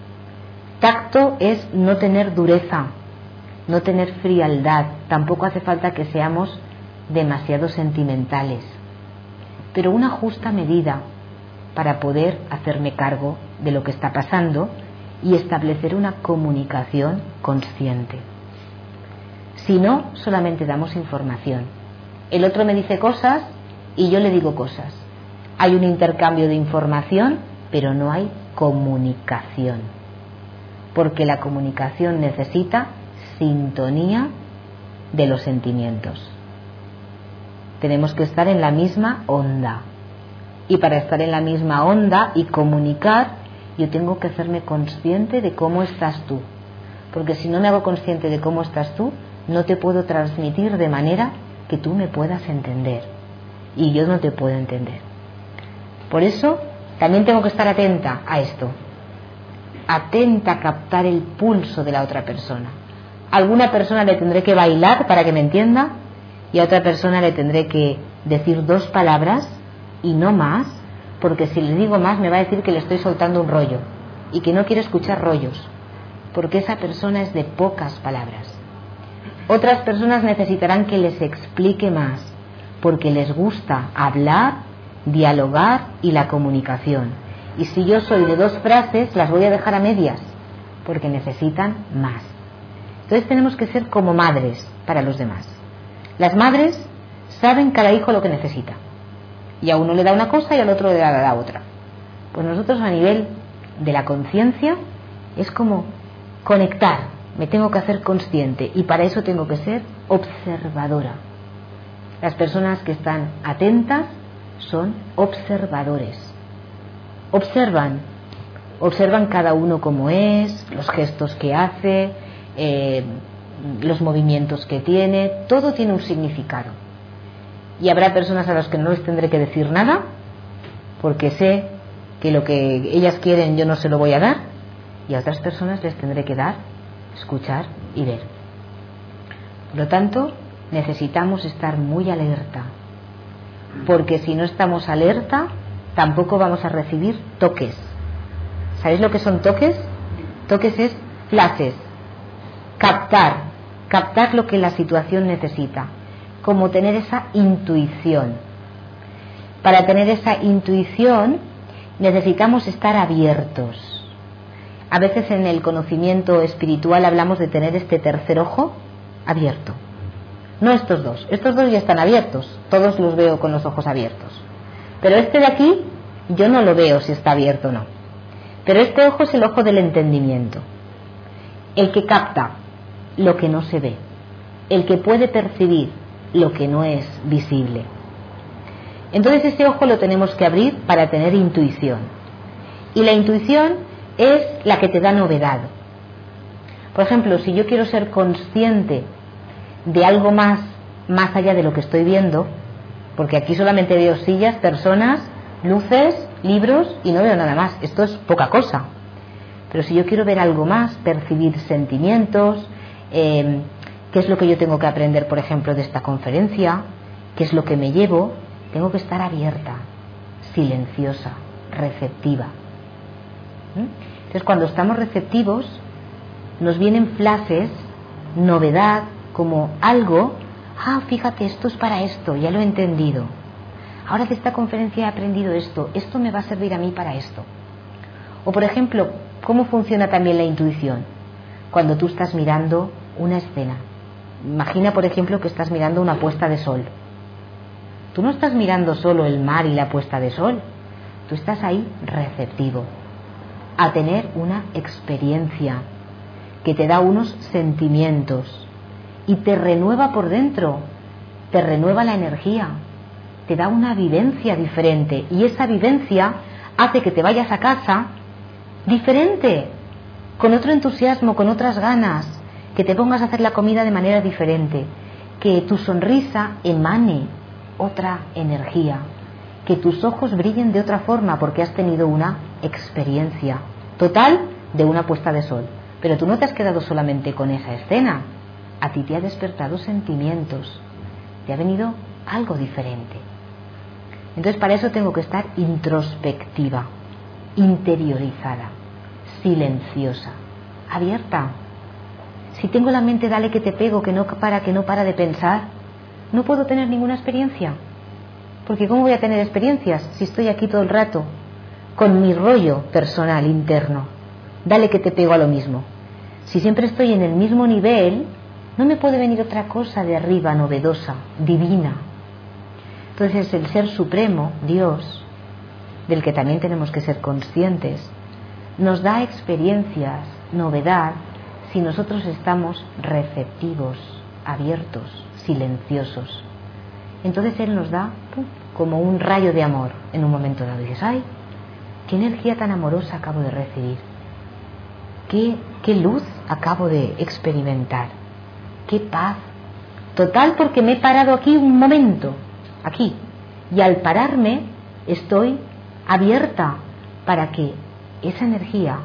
A: Tacto es no tener dureza, no tener frialdad. Tampoco hace falta que seamos demasiado sentimentales, pero una justa medida para poder hacerme cargo de lo que está pasando y establecer una comunicación consciente. Si no, solamente damos información. El otro me dice cosas y yo le digo cosas. Hay un intercambio de información, pero no hay comunicación. Porque la comunicación necesita sintonía de los sentimientos. Tenemos que estar en la misma onda. Y para estar en la misma onda y comunicar, yo tengo que hacerme consciente de cómo estás tú. Porque si no me hago consciente de cómo estás tú, no te puedo transmitir de manera que tú me puedas entender. Y yo no te puedo entender. Por eso, también tengo que estar atenta a esto. Atenta a captar el pulso de la otra persona. A alguna persona le tendré que bailar para que me entienda, y a otra persona le tendré que decir 2 palabras y no más, porque si le digo más me va a decir que le estoy soltando un rollo y que no quiere escuchar rollos, porque esa persona es de pocas palabras. Otras personas necesitarán que les explique más, porque les gusta hablar, dialogar y la comunicación. Y si yo soy de 2 frases, las voy a dejar a medias, porque necesitan más. Entonces tenemos que ser como madres para los demás. Las madres saben cada hijo lo que necesita. Y a uno le da una cosa y al otro le da la otra. Pues nosotros a nivel de la conciencia es como conectar. Me tengo que hacer consciente y para eso tengo que ser observadora. Las personas que están atentas son observadores. Observan cada uno cómo es, los gestos que hace, los movimientos que tiene, todo tiene un significado. Y habrá personas a las que no les tendré que decir nada, porque sé que lo que ellas quieren yo no se lo voy a dar, y a otras personas les tendré que dar, escuchar y ver. Por lo tanto, necesitamos estar muy alerta, porque si no estamos alerta, tampoco vamos a recibir toques. ¿Sabéis lo que son toques? Toques es flashes, captar lo que la situación necesita, como tener esa intuición. Para tener esa intuición necesitamos estar abiertos. A veces en el conocimiento espiritual hablamos de tener este tercer ojo abierto. No estos dos ya están abiertos, todos los veo con los ojos abiertos. Pero este de aquí yo no lo veo si está abierto o no. Pero este ojo es el ojo del entendimiento, el que capta lo que no se ve, el que puede percibir lo que no es visible. Entonces este ojo lo tenemos que abrir para tener intuición. Y la intuición es la que te da novedad. Por ejemplo, si yo quiero ser consciente de algo más allá de lo que estoy viendo, porque aquí solamente veo sillas, personas, luces libros y no veo nada más. Esto es poca cosa. Pero si yo quiero ver algo más, percibir sentimientos, qué es lo que yo tengo que aprender, por ejemplo, de esta conferencia, qué es lo que me llevo, tengo que estar abierta, silenciosa, receptiva. Entonces, cuando estamos receptivos, nos vienen flashes, novedad, como algo, fíjate, esto es para esto, ya lo he entendido. Ahora de esta conferencia he aprendido esto me va a servir a mí para esto. O, por ejemplo, ¿cómo funciona también la intuición? Cuando tú estás mirando una escena. Imagina, por ejemplo, que estás mirando una puesta de sol. Tú no estás mirando solo el mar y la puesta de sol. Tú estás ahí receptivo a tener una experiencia que te da unos sentimientos y te renueva por dentro, te renueva la energía, te da una vivencia diferente y esa vivencia hace que te vayas a casa diferente, con otro entusiasmo, con otras ganas, que te pongas a hacer la comida de manera diferente, que tu sonrisa emane otra energía, que tus ojos brillen de otra forma porque has tenido una experiencia total de una puesta de sol. Pero tú no te has quedado solamente con esa escena, a ti te ha despertado sentimientos, te ha venido algo diferente. Entonces para eso tengo que estar introspectiva, interiorizada, silenciosa, abierta. Si tengo la mente dale que te pego, que no para de pensar, no puedo tener ninguna experiencia. Porque ¿cómo voy a tener experiencias si estoy aquí todo el rato con mi rollo personal interno? Dale que te pego a lo mismo. Si siempre estoy en el mismo nivel, no me puede venir otra cosa de arriba, novedosa, divina. Entonces el Ser Supremo, Dios, del que también tenemos que ser conscientes, nos da experiencias, novedad, si nosotros estamos receptivos, abiertos, silenciosos. Entonces Él nos da como un rayo de amor en un momento dado. Y dices, ¡ay! ¡Qué energía tan amorosa acabo de recibir! ¡Qué luz acabo de experimentar! ¡Qué paz! Total, porque me he parado aquí un momento, aquí. Y al pararme estoy abierta para que esa energía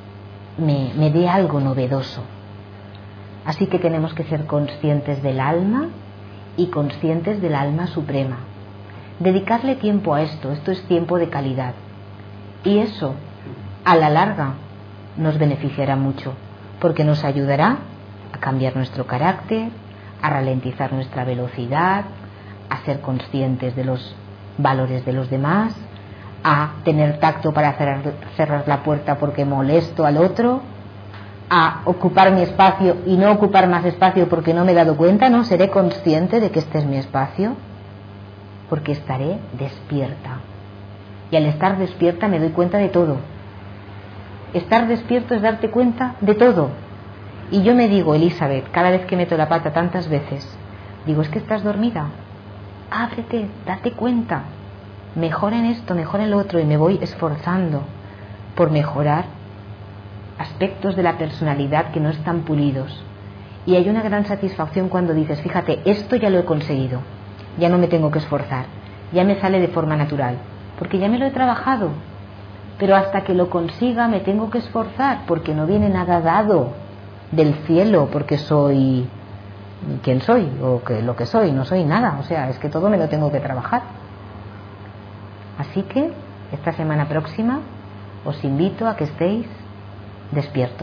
A: me dé algo novedoso. Así que tenemos que ser conscientes del alma y conscientes del alma suprema. Dedicarle tiempo a esto es tiempo de calidad. Y eso, a la larga, nos beneficiará mucho, porque nos ayudará a cambiar nuestro carácter, a ralentizar nuestra velocidad, a ser conscientes de los valores de los demás, a tener tacto para cerrar la puerta porque molesto al otro, a ocupar mi espacio y no ocupar más espacio porque no me he dado cuenta, no seré consciente de que este es mi espacio, porque estaré despierta. Y al estar despierta me doy cuenta de todo. Estar despierto es darte cuenta de todo. Y yo me digo, Elizabeth, cada vez que meto la pata tantas veces, digo, es que estás dormida. Ábrete, date cuenta. Mejora en esto, mejora en lo otro, y me voy esforzando por mejorar aspectos de la personalidad que no están pulidos. Y hay una gran satisfacción cuando dices, fíjate, esto ya lo he conseguido, ya no me tengo que esforzar, ya me sale de forma natural, porque ya me lo he trabajado. Pero hasta que lo consiga me tengo que esforzar, porque no viene nada dado del cielo, porque soy quien soy, o que lo que soy, no soy nada, o sea, es que todo me lo tengo que trabajar. Así que esta semana próxima os invito a que estéis despiertos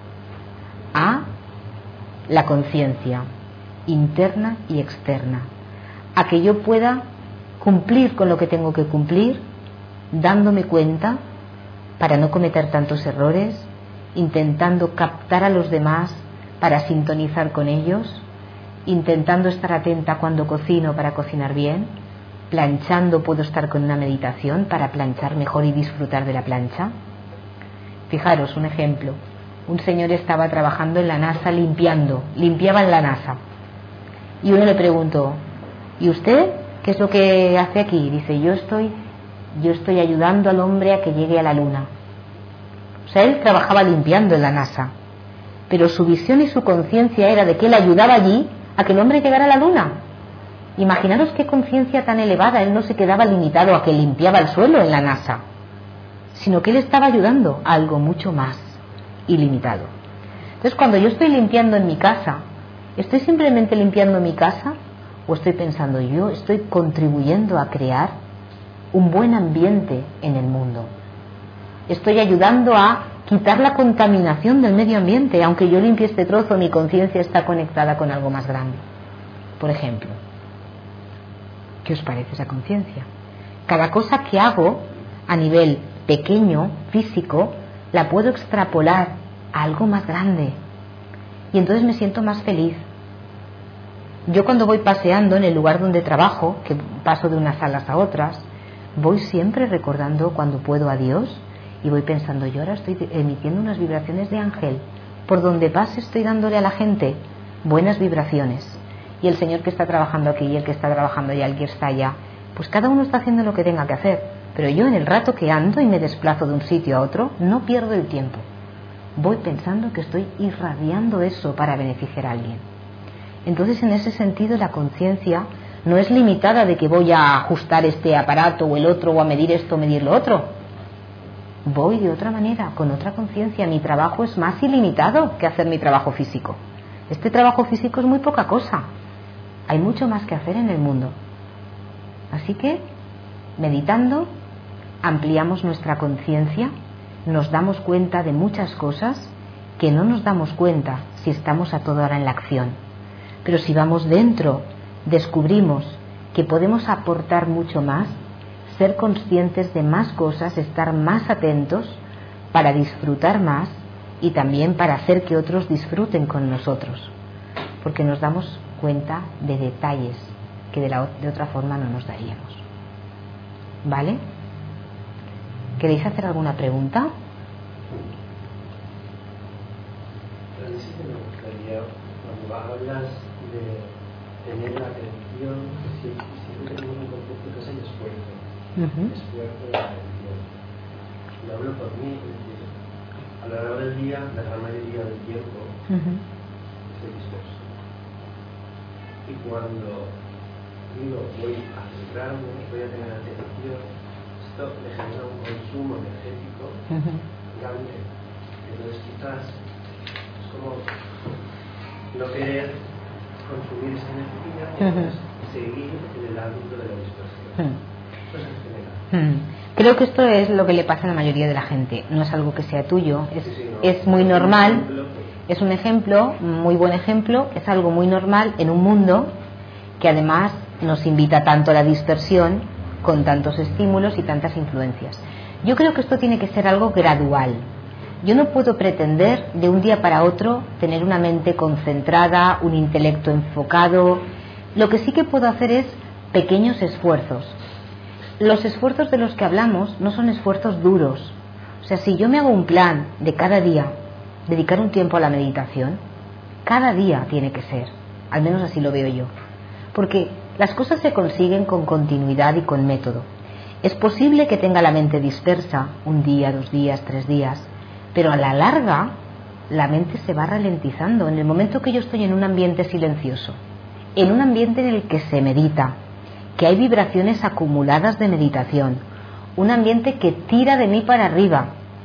A: a la conciencia interna y externa, a que yo pueda cumplir con lo que tengo que cumplir, dándome cuenta para no cometer tantos errores, intentando captar a los demás para sintonizar con ellos, intentando estar atenta cuando cocino para cocinar bien, planchando puedo estar con una meditación para planchar mejor y disfrutar de la plancha. Fijaros un ejemplo, un señor estaba trabajando en la NASA limpiaba en la NASA, y uno le preguntó, ¿y usted qué es lo que hace aquí? Dice, yo estoy ayudando al hombre a que llegue a la luna. O sea, él trabajaba limpiando en la NASA, pero su visión y su conciencia era de que él ayudaba allí a que el hombre llegara a la luna. Imaginaros qué conciencia tan elevada, él no se quedaba limitado a que limpiaba el suelo en la NASA, sino que él estaba ayudando a algo mucho más ilimitado. Entonces, cuando yo estoy limpiando en mi casa, ¿estoy simplemente limpiando mi casa o estoy pensando yo estoy contribuyendo a crear un buen ambiente en el mundo? Estoy ayudando a quitar la contaminación del medio ambiente. Aunque yo limpie este trozo, mi conciencia está conectada con algo más grande. Por ejemplo, ¿qué os parece esa conciencia? Cada cosa que hago a nivel pequeño, físico, la puedo extrapolar a algo más grande y entonces me siento más feliz. Yo cuando voy paseando en el lugar donde trabajo, que paso de unas salas a otras, voy siempre recordando cuando puedo a Dios y voy pensando, yo ahora estoy emitiendo unas vibraciones de ángel. Por donde pase estoy dándole a la gente buenas vibraciones. Y el Señor que está trabajando aquí y el que está trabajando allá, el que está allá, pues cada uno está haciendo lo que tenga que hacer. Pero yo en el rato que ando y me desplazo de un sitio a otro, no pierdo el tiempo. Voy pensando que estoy irradiando eso para beneficiar a alguien. Entonces, en ese sentido, la conciencia no es limitada de que voy a ajustar este aparato o el otro, o a medir esto o medir lo otro. Voy de otra manera, con otra conciencia. Mi trabajo es más ilimitado que hacer mi trabajo físico. Este trabajo físico es muy poca cosa. Hay mucho más que hacer en el mundo. Así que, meditando, ampliamos nuestra conciencia, nos damos cuenta de muchas cosas que no nos damos cuenta si estamos a toda hora en la acción. Pero si vamos dentro, descubrimos que podemos aportar mucho más, ser conscientes de más cosas, estar más atentos para disfrutar más y también para hacer que otros disfruten con nosotros, porque nos damos cuenta de detalles que de otra forma no nos daríamos. ¿Vale? ¿Queréis hacer alguna pregunta?
B: Sí, me gustaría, cuando hablas de tener la atención, siempre tenemos un concepto que es el esfuerzo. Esfuerzo de la atención. Y hablo por mí, es decir, a lo largo del día, la gran mayoría del tiempo, estoy disperso. Y cuando digo voy a centrarme, voy a tener atención, esto me genera un consumo energético grande. Entonces quizás es como no querer consumir esa energía, seguir en el ámbito de la dispersión. Eso es en general.
A: Creo que esto es lo que le pasa a la mayoría de la gente. No es algo que sea tuyo, es muy normal. Es un ejemplo, muy buen ejemplo, es algo muy normal en un mundo que además nos invita tanto a la dispersión, con tantos estímulos y tantas influencias. Yo creo que esto tiene que ser algo gradual. Yo no puedo pretender de un día para otro tener una mente concentrada, un intelecto enfocado. Lo que sí que puedo hacer es pequeños esfuerzos. Los esfuerzos de los que hablamos no son esfuerzos duros. O sea, si yo me hago un plan de cada día, dedicar un tiempo a la meditación, cada día tiene que ser. Al menos así lo veo yo. Porque las cosas se consiguen con continuidad y con método. Es posible que tenga la mente dispersa un día, 2 días, 3 días, pero a la larga la mente se va ralentizando. En el momento que yo estoy en un ambiente silencioso, en un ambiente en el que se medita, que hay vibraciones acumuladas de meditación, un ambiente que tira de mí para arriba,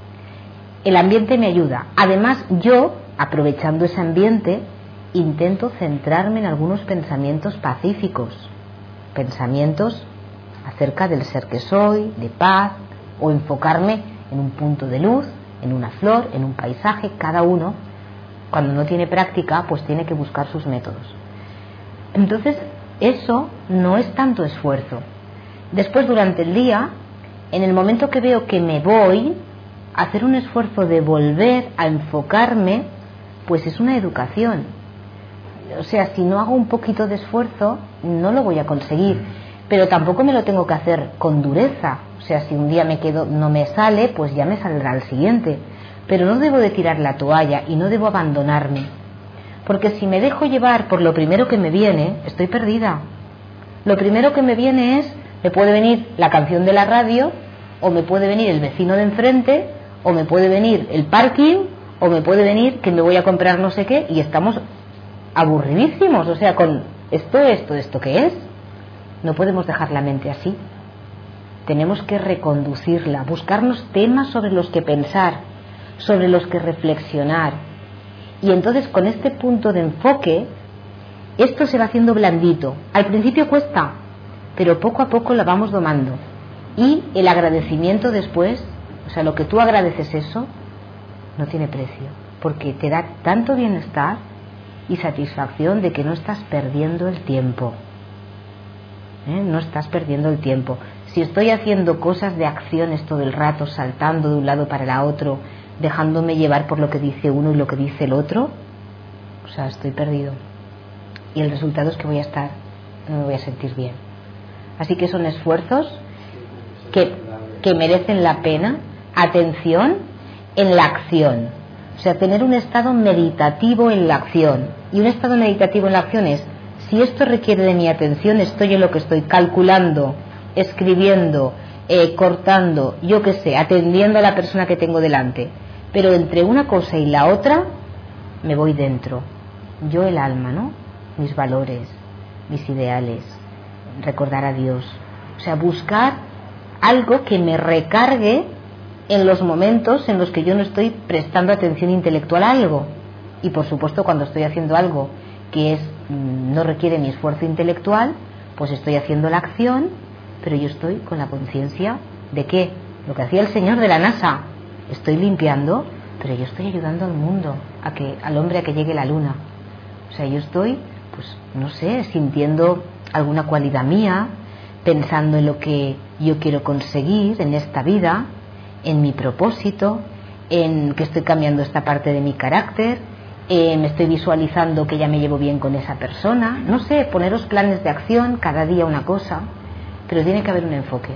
A: el ambiente me ayuda. Además, yo, aprovechando ese ambiente, intento centrarme en algunos pensamientos pacíficos, pensamientos acerca del ser que soy, de paz, o enfocarme en un punto de luz, en una flor, en un paisaje. Cada uno, cuando no tiene práctica, pues tiene que buscar sus métodos. Entonces, eso no es tanto esfuerzo. Después, durante el día, en el momento que veo que me voy, hacer un esfuerzo de volver a enfocarme, pues es una educación. O sea, si no hago un poquito de esfuerzo, no lo voy a conseguir. Pero tampoco me lo tengo que hacer con dureza. O sea, si un día me quedo, no me sale, pues ya me saldrá al siguiente. Pero no debo de tirar la toalla y no debo abandonarme. Porque si me dejo llevar por lo primero que me viene, estoy perdida. Lo primero que me viene es, me puede venir la canción de la radio, o me puede venir el vecino de enfrente, o me puede venir el parking, o me puede venir que me voy a comprar no sé qué, y estamos aburridísimos. O sea, con esto ¿qué es? No podemos dejar la mente así. tenemos que reconducirla, buscarnos temas sobre los que pensar, sobre los que reflexionar. Y entonces con este punto de enfoque, esto se va haciendo blandito. Al principio cuesta, pero poco a poco la vamos domando. Y el agradecimiento después, o sea, lo que tú agradeces eso, no tiene precio, porque te da tanto bienestar y satisfacción de que no estás perdiendo el tiempo. No estás perdiendo el tiempo. Si estoy haciendo cosas de acciones todo el rato, saltando de un lado para el otro, dejándome llevar por lo que dice uno y lo que dice el otro, o sea, estoy perdido. Y el resultado es que no me voy a sentir bien. Así que son esfuerzos que merecen la pena. Atención en la acción. O sea, tener un estado meditativo en la acción. Y un estado meditativo en la acción es, si esto requiere de mi atención, estoy en lo que estoy calculando, escribiendo, cortando, yo qué sé, atendiendo a la persona que tengo delante. Pero entre una cosa y la otra, me voy dentro. Yo, el alma, ¿no? Mis valores, mis ideales, recordar a Dios. O sea, buscar algo que me recargue en los momentos en los que yo no estoy prestando atención intelectual a algo. Y por supuesto, cuando estoy haciendo algo que no requiere mi esfuerzo intelectual, pues estoy haciendo la acción, pero yo estoy con la conciencia de que lo que hacía el señor de la NASA, estoy limpiando, pero yo estoy ayudando al mundo, al hombre a que llegue la luna. O sea, yo estoy, pues no sé, sintiendo alguna cualidad mía, pensando en lo que yo quiero conseguir en esta vida, en mi propósito, en que estoy cambiando esta parte de mi carácter, me estoy visualizando que ya me llevo bien con esa persona. No sé, poneros planes de acción, cada día una cosa, pero tiene que haber un enfoque.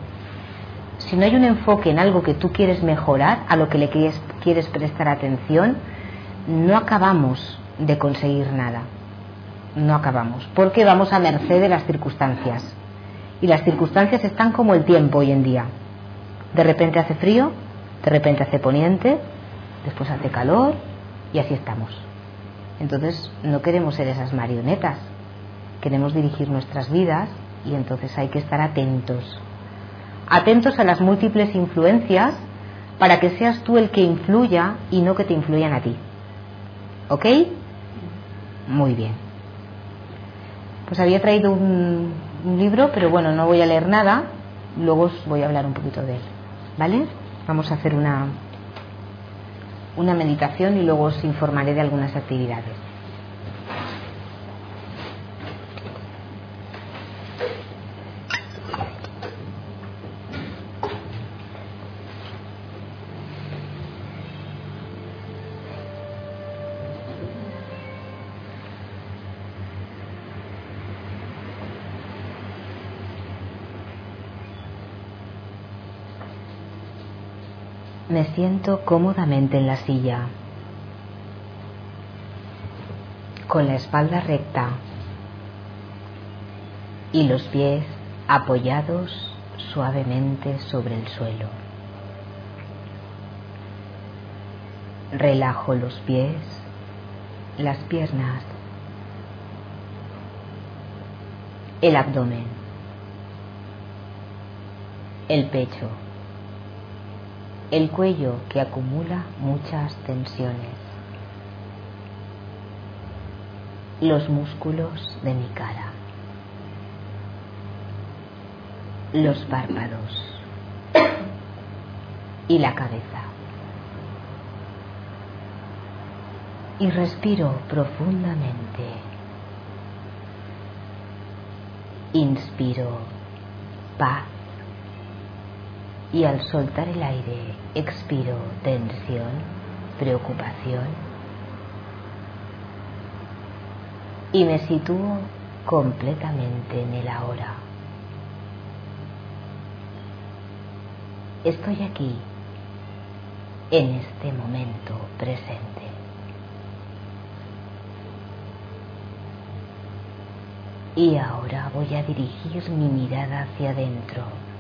A: Si no hay un enfoque en algo que tú quieres mejorar, a lo que le quieres prestar atención, no acabamos de conseguir nada. No acabamos, porque vamos a merced de las circunstancias. Y las circunstancias están como el tiempo hoy en día. De repente hace frío, de repente hace poniente, después hace calor y así estamos. Entonces no queremos ser esas marionetas, queremos dirigir nuestras vidas y entonces hay que estar atentos a las múltiples influencias para que seas tú el que influya y no que te influyan a ti. ¿Ok? Muy bien. Pues había traído un libro, pero bueno, no voy a leer nada, luego os voy a hablar un poquito de él. ¿Vale? Vamos a hacer una meditación y luego os informaré de algunas actividades. Me siento cómodamente en la silla, con la espalda recta y los pies apoyados suavemente sobre el suelo. Relajo los pies, las piernas, el abdomen, el pecho, el cuello que acumula muchas tensiones, los músculos de mi cara, los párpados y la cabeza. Y respiro profundamente. Inspiro paz. Y al soltar el aire, expiro tensión, preocupación y me sitúo completamente en el ahora. Estoy aquí, en este momento presente. Y ahora voy a dirigir mi mirada hacia adentro,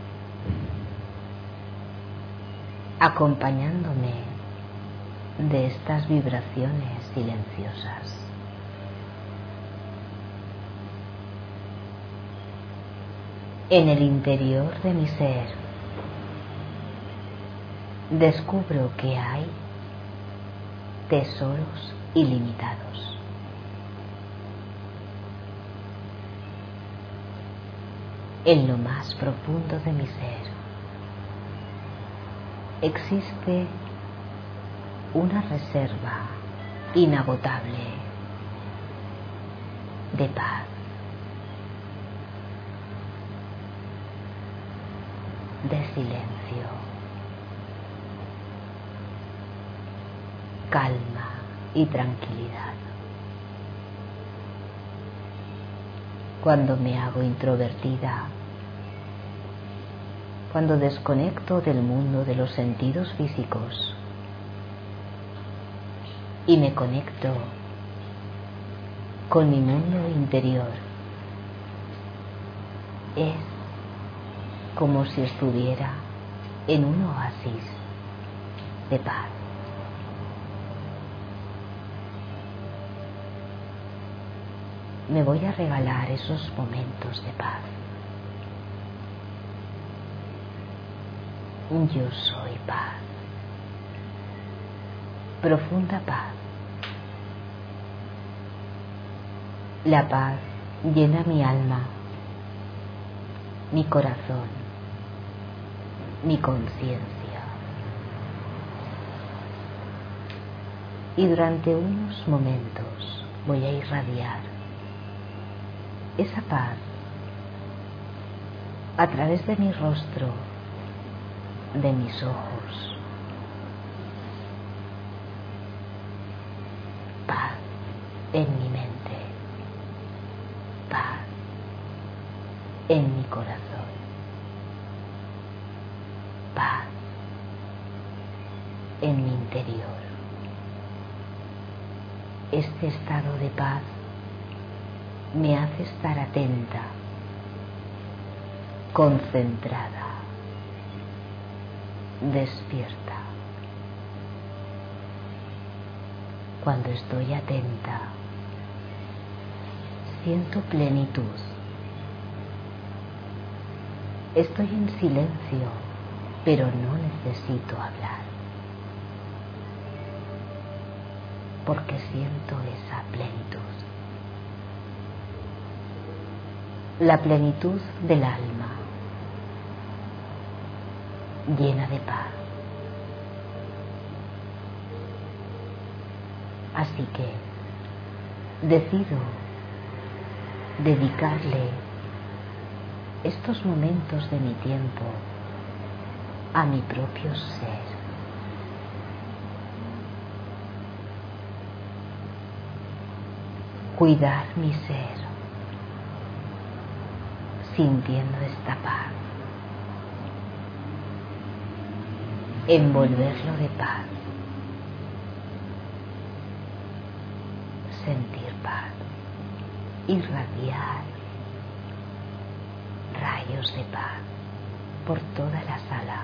A: acompañándome de estas vibraciones silenciosas. En el interior de mi ser descubro que hay tesoros ilimitados. En lo más profundo de mi ser existe una reserva inagotable de paz, de silencio, calma y tranquilidad. Cuando me hago introvertida, cuando desconecto del mundo de los sentidos físicos y me conecto con mi mundo interior, es como si estuviera en un oasis de paz. Me voy a regalar esos momentos de paz. Yo soy paz, profunda paz. La paz llena mi alma, mi corazón, mi conciencia. Y durante unos momentos voy a irradiar esa paz a través de mi rostro, de mis ojos. Paz en mi mente, paz en mi corazón, paz en mi interior. Este estado de paz me hace estar atenta, concentrada, despierta. Cuando estoy atenta, siento plenitud. Estoy en silencio, pero no necesito hablar, porque siento esa plenitud. La plenitud del alma, llena de paz. Así que decido dedicarle estos momentos de mi tiempo a mi propio ser. Cuidar mi ser, sintiendo esta paz, envolverlo de paz, sentir paz, irradiar rayos de paz por toda la sala.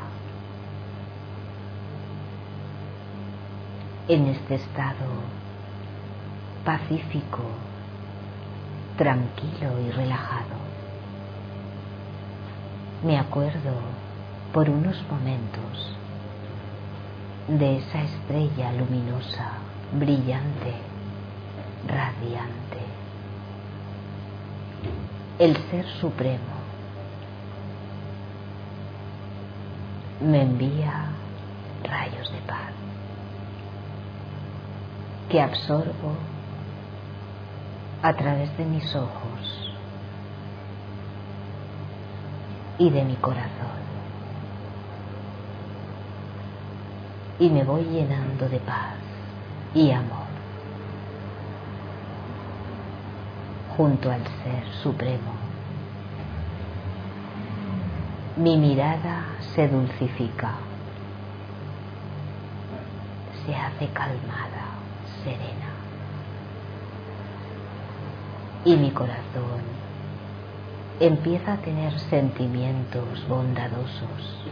A: En este estado pacífico, tranquilo y relajado, me acuerdo por unos momentos de esa estrella luminosa, brillante, radiante, el Ser Supremo. Me envía rayos de paz que absorbo a través de mis ojos y de mi corazón, y me voy llenando de paz y amor junto al Ser Supremo. Mi mirada se dulcifica, se hace calmada, serena, y mi corazón empieza a tener sentimientos bondadosos,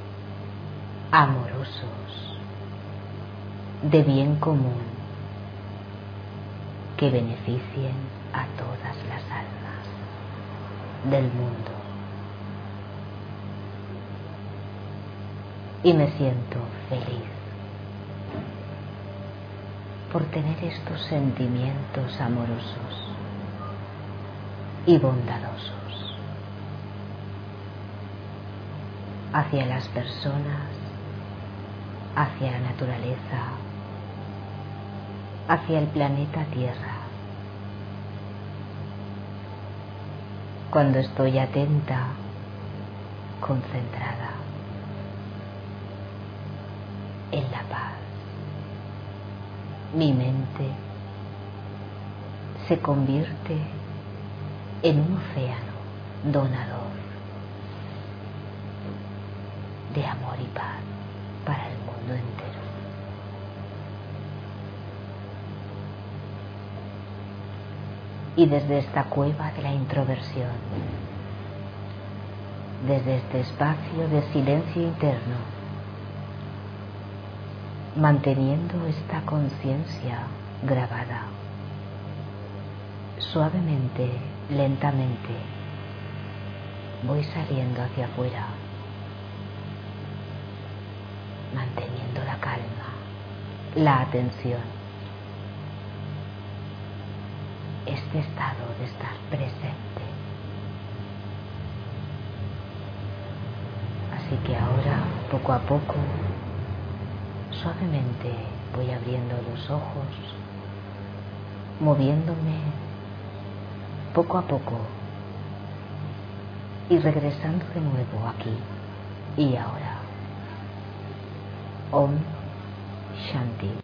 A: amorosos, de bien común, que beneficien a todas las almas del mundo. Y me siento feliz por tener estos sentimientos amorosos y bondadosos hacia las personas, hacia la naturaleza, hacia el planeta Tierra. Cuando estoy atenta, concentrada en la paz, mi mente se convierte en un océano donador de amor y paz para el mundo entero. Y desde esta cueva de la introversión, desde este espacio de silencio interno, manteniendo esta conciencia grabada, suavemente, lentamente, voy saliendo hacia afuera, manteniendo la calma, la atención, este estado de estar presente. Así que ahora, poco a poco, suavemente voy abriendo los ojos, moviéndome poco a poco y regresando de nuevo aquí y ahora. Om Shanti.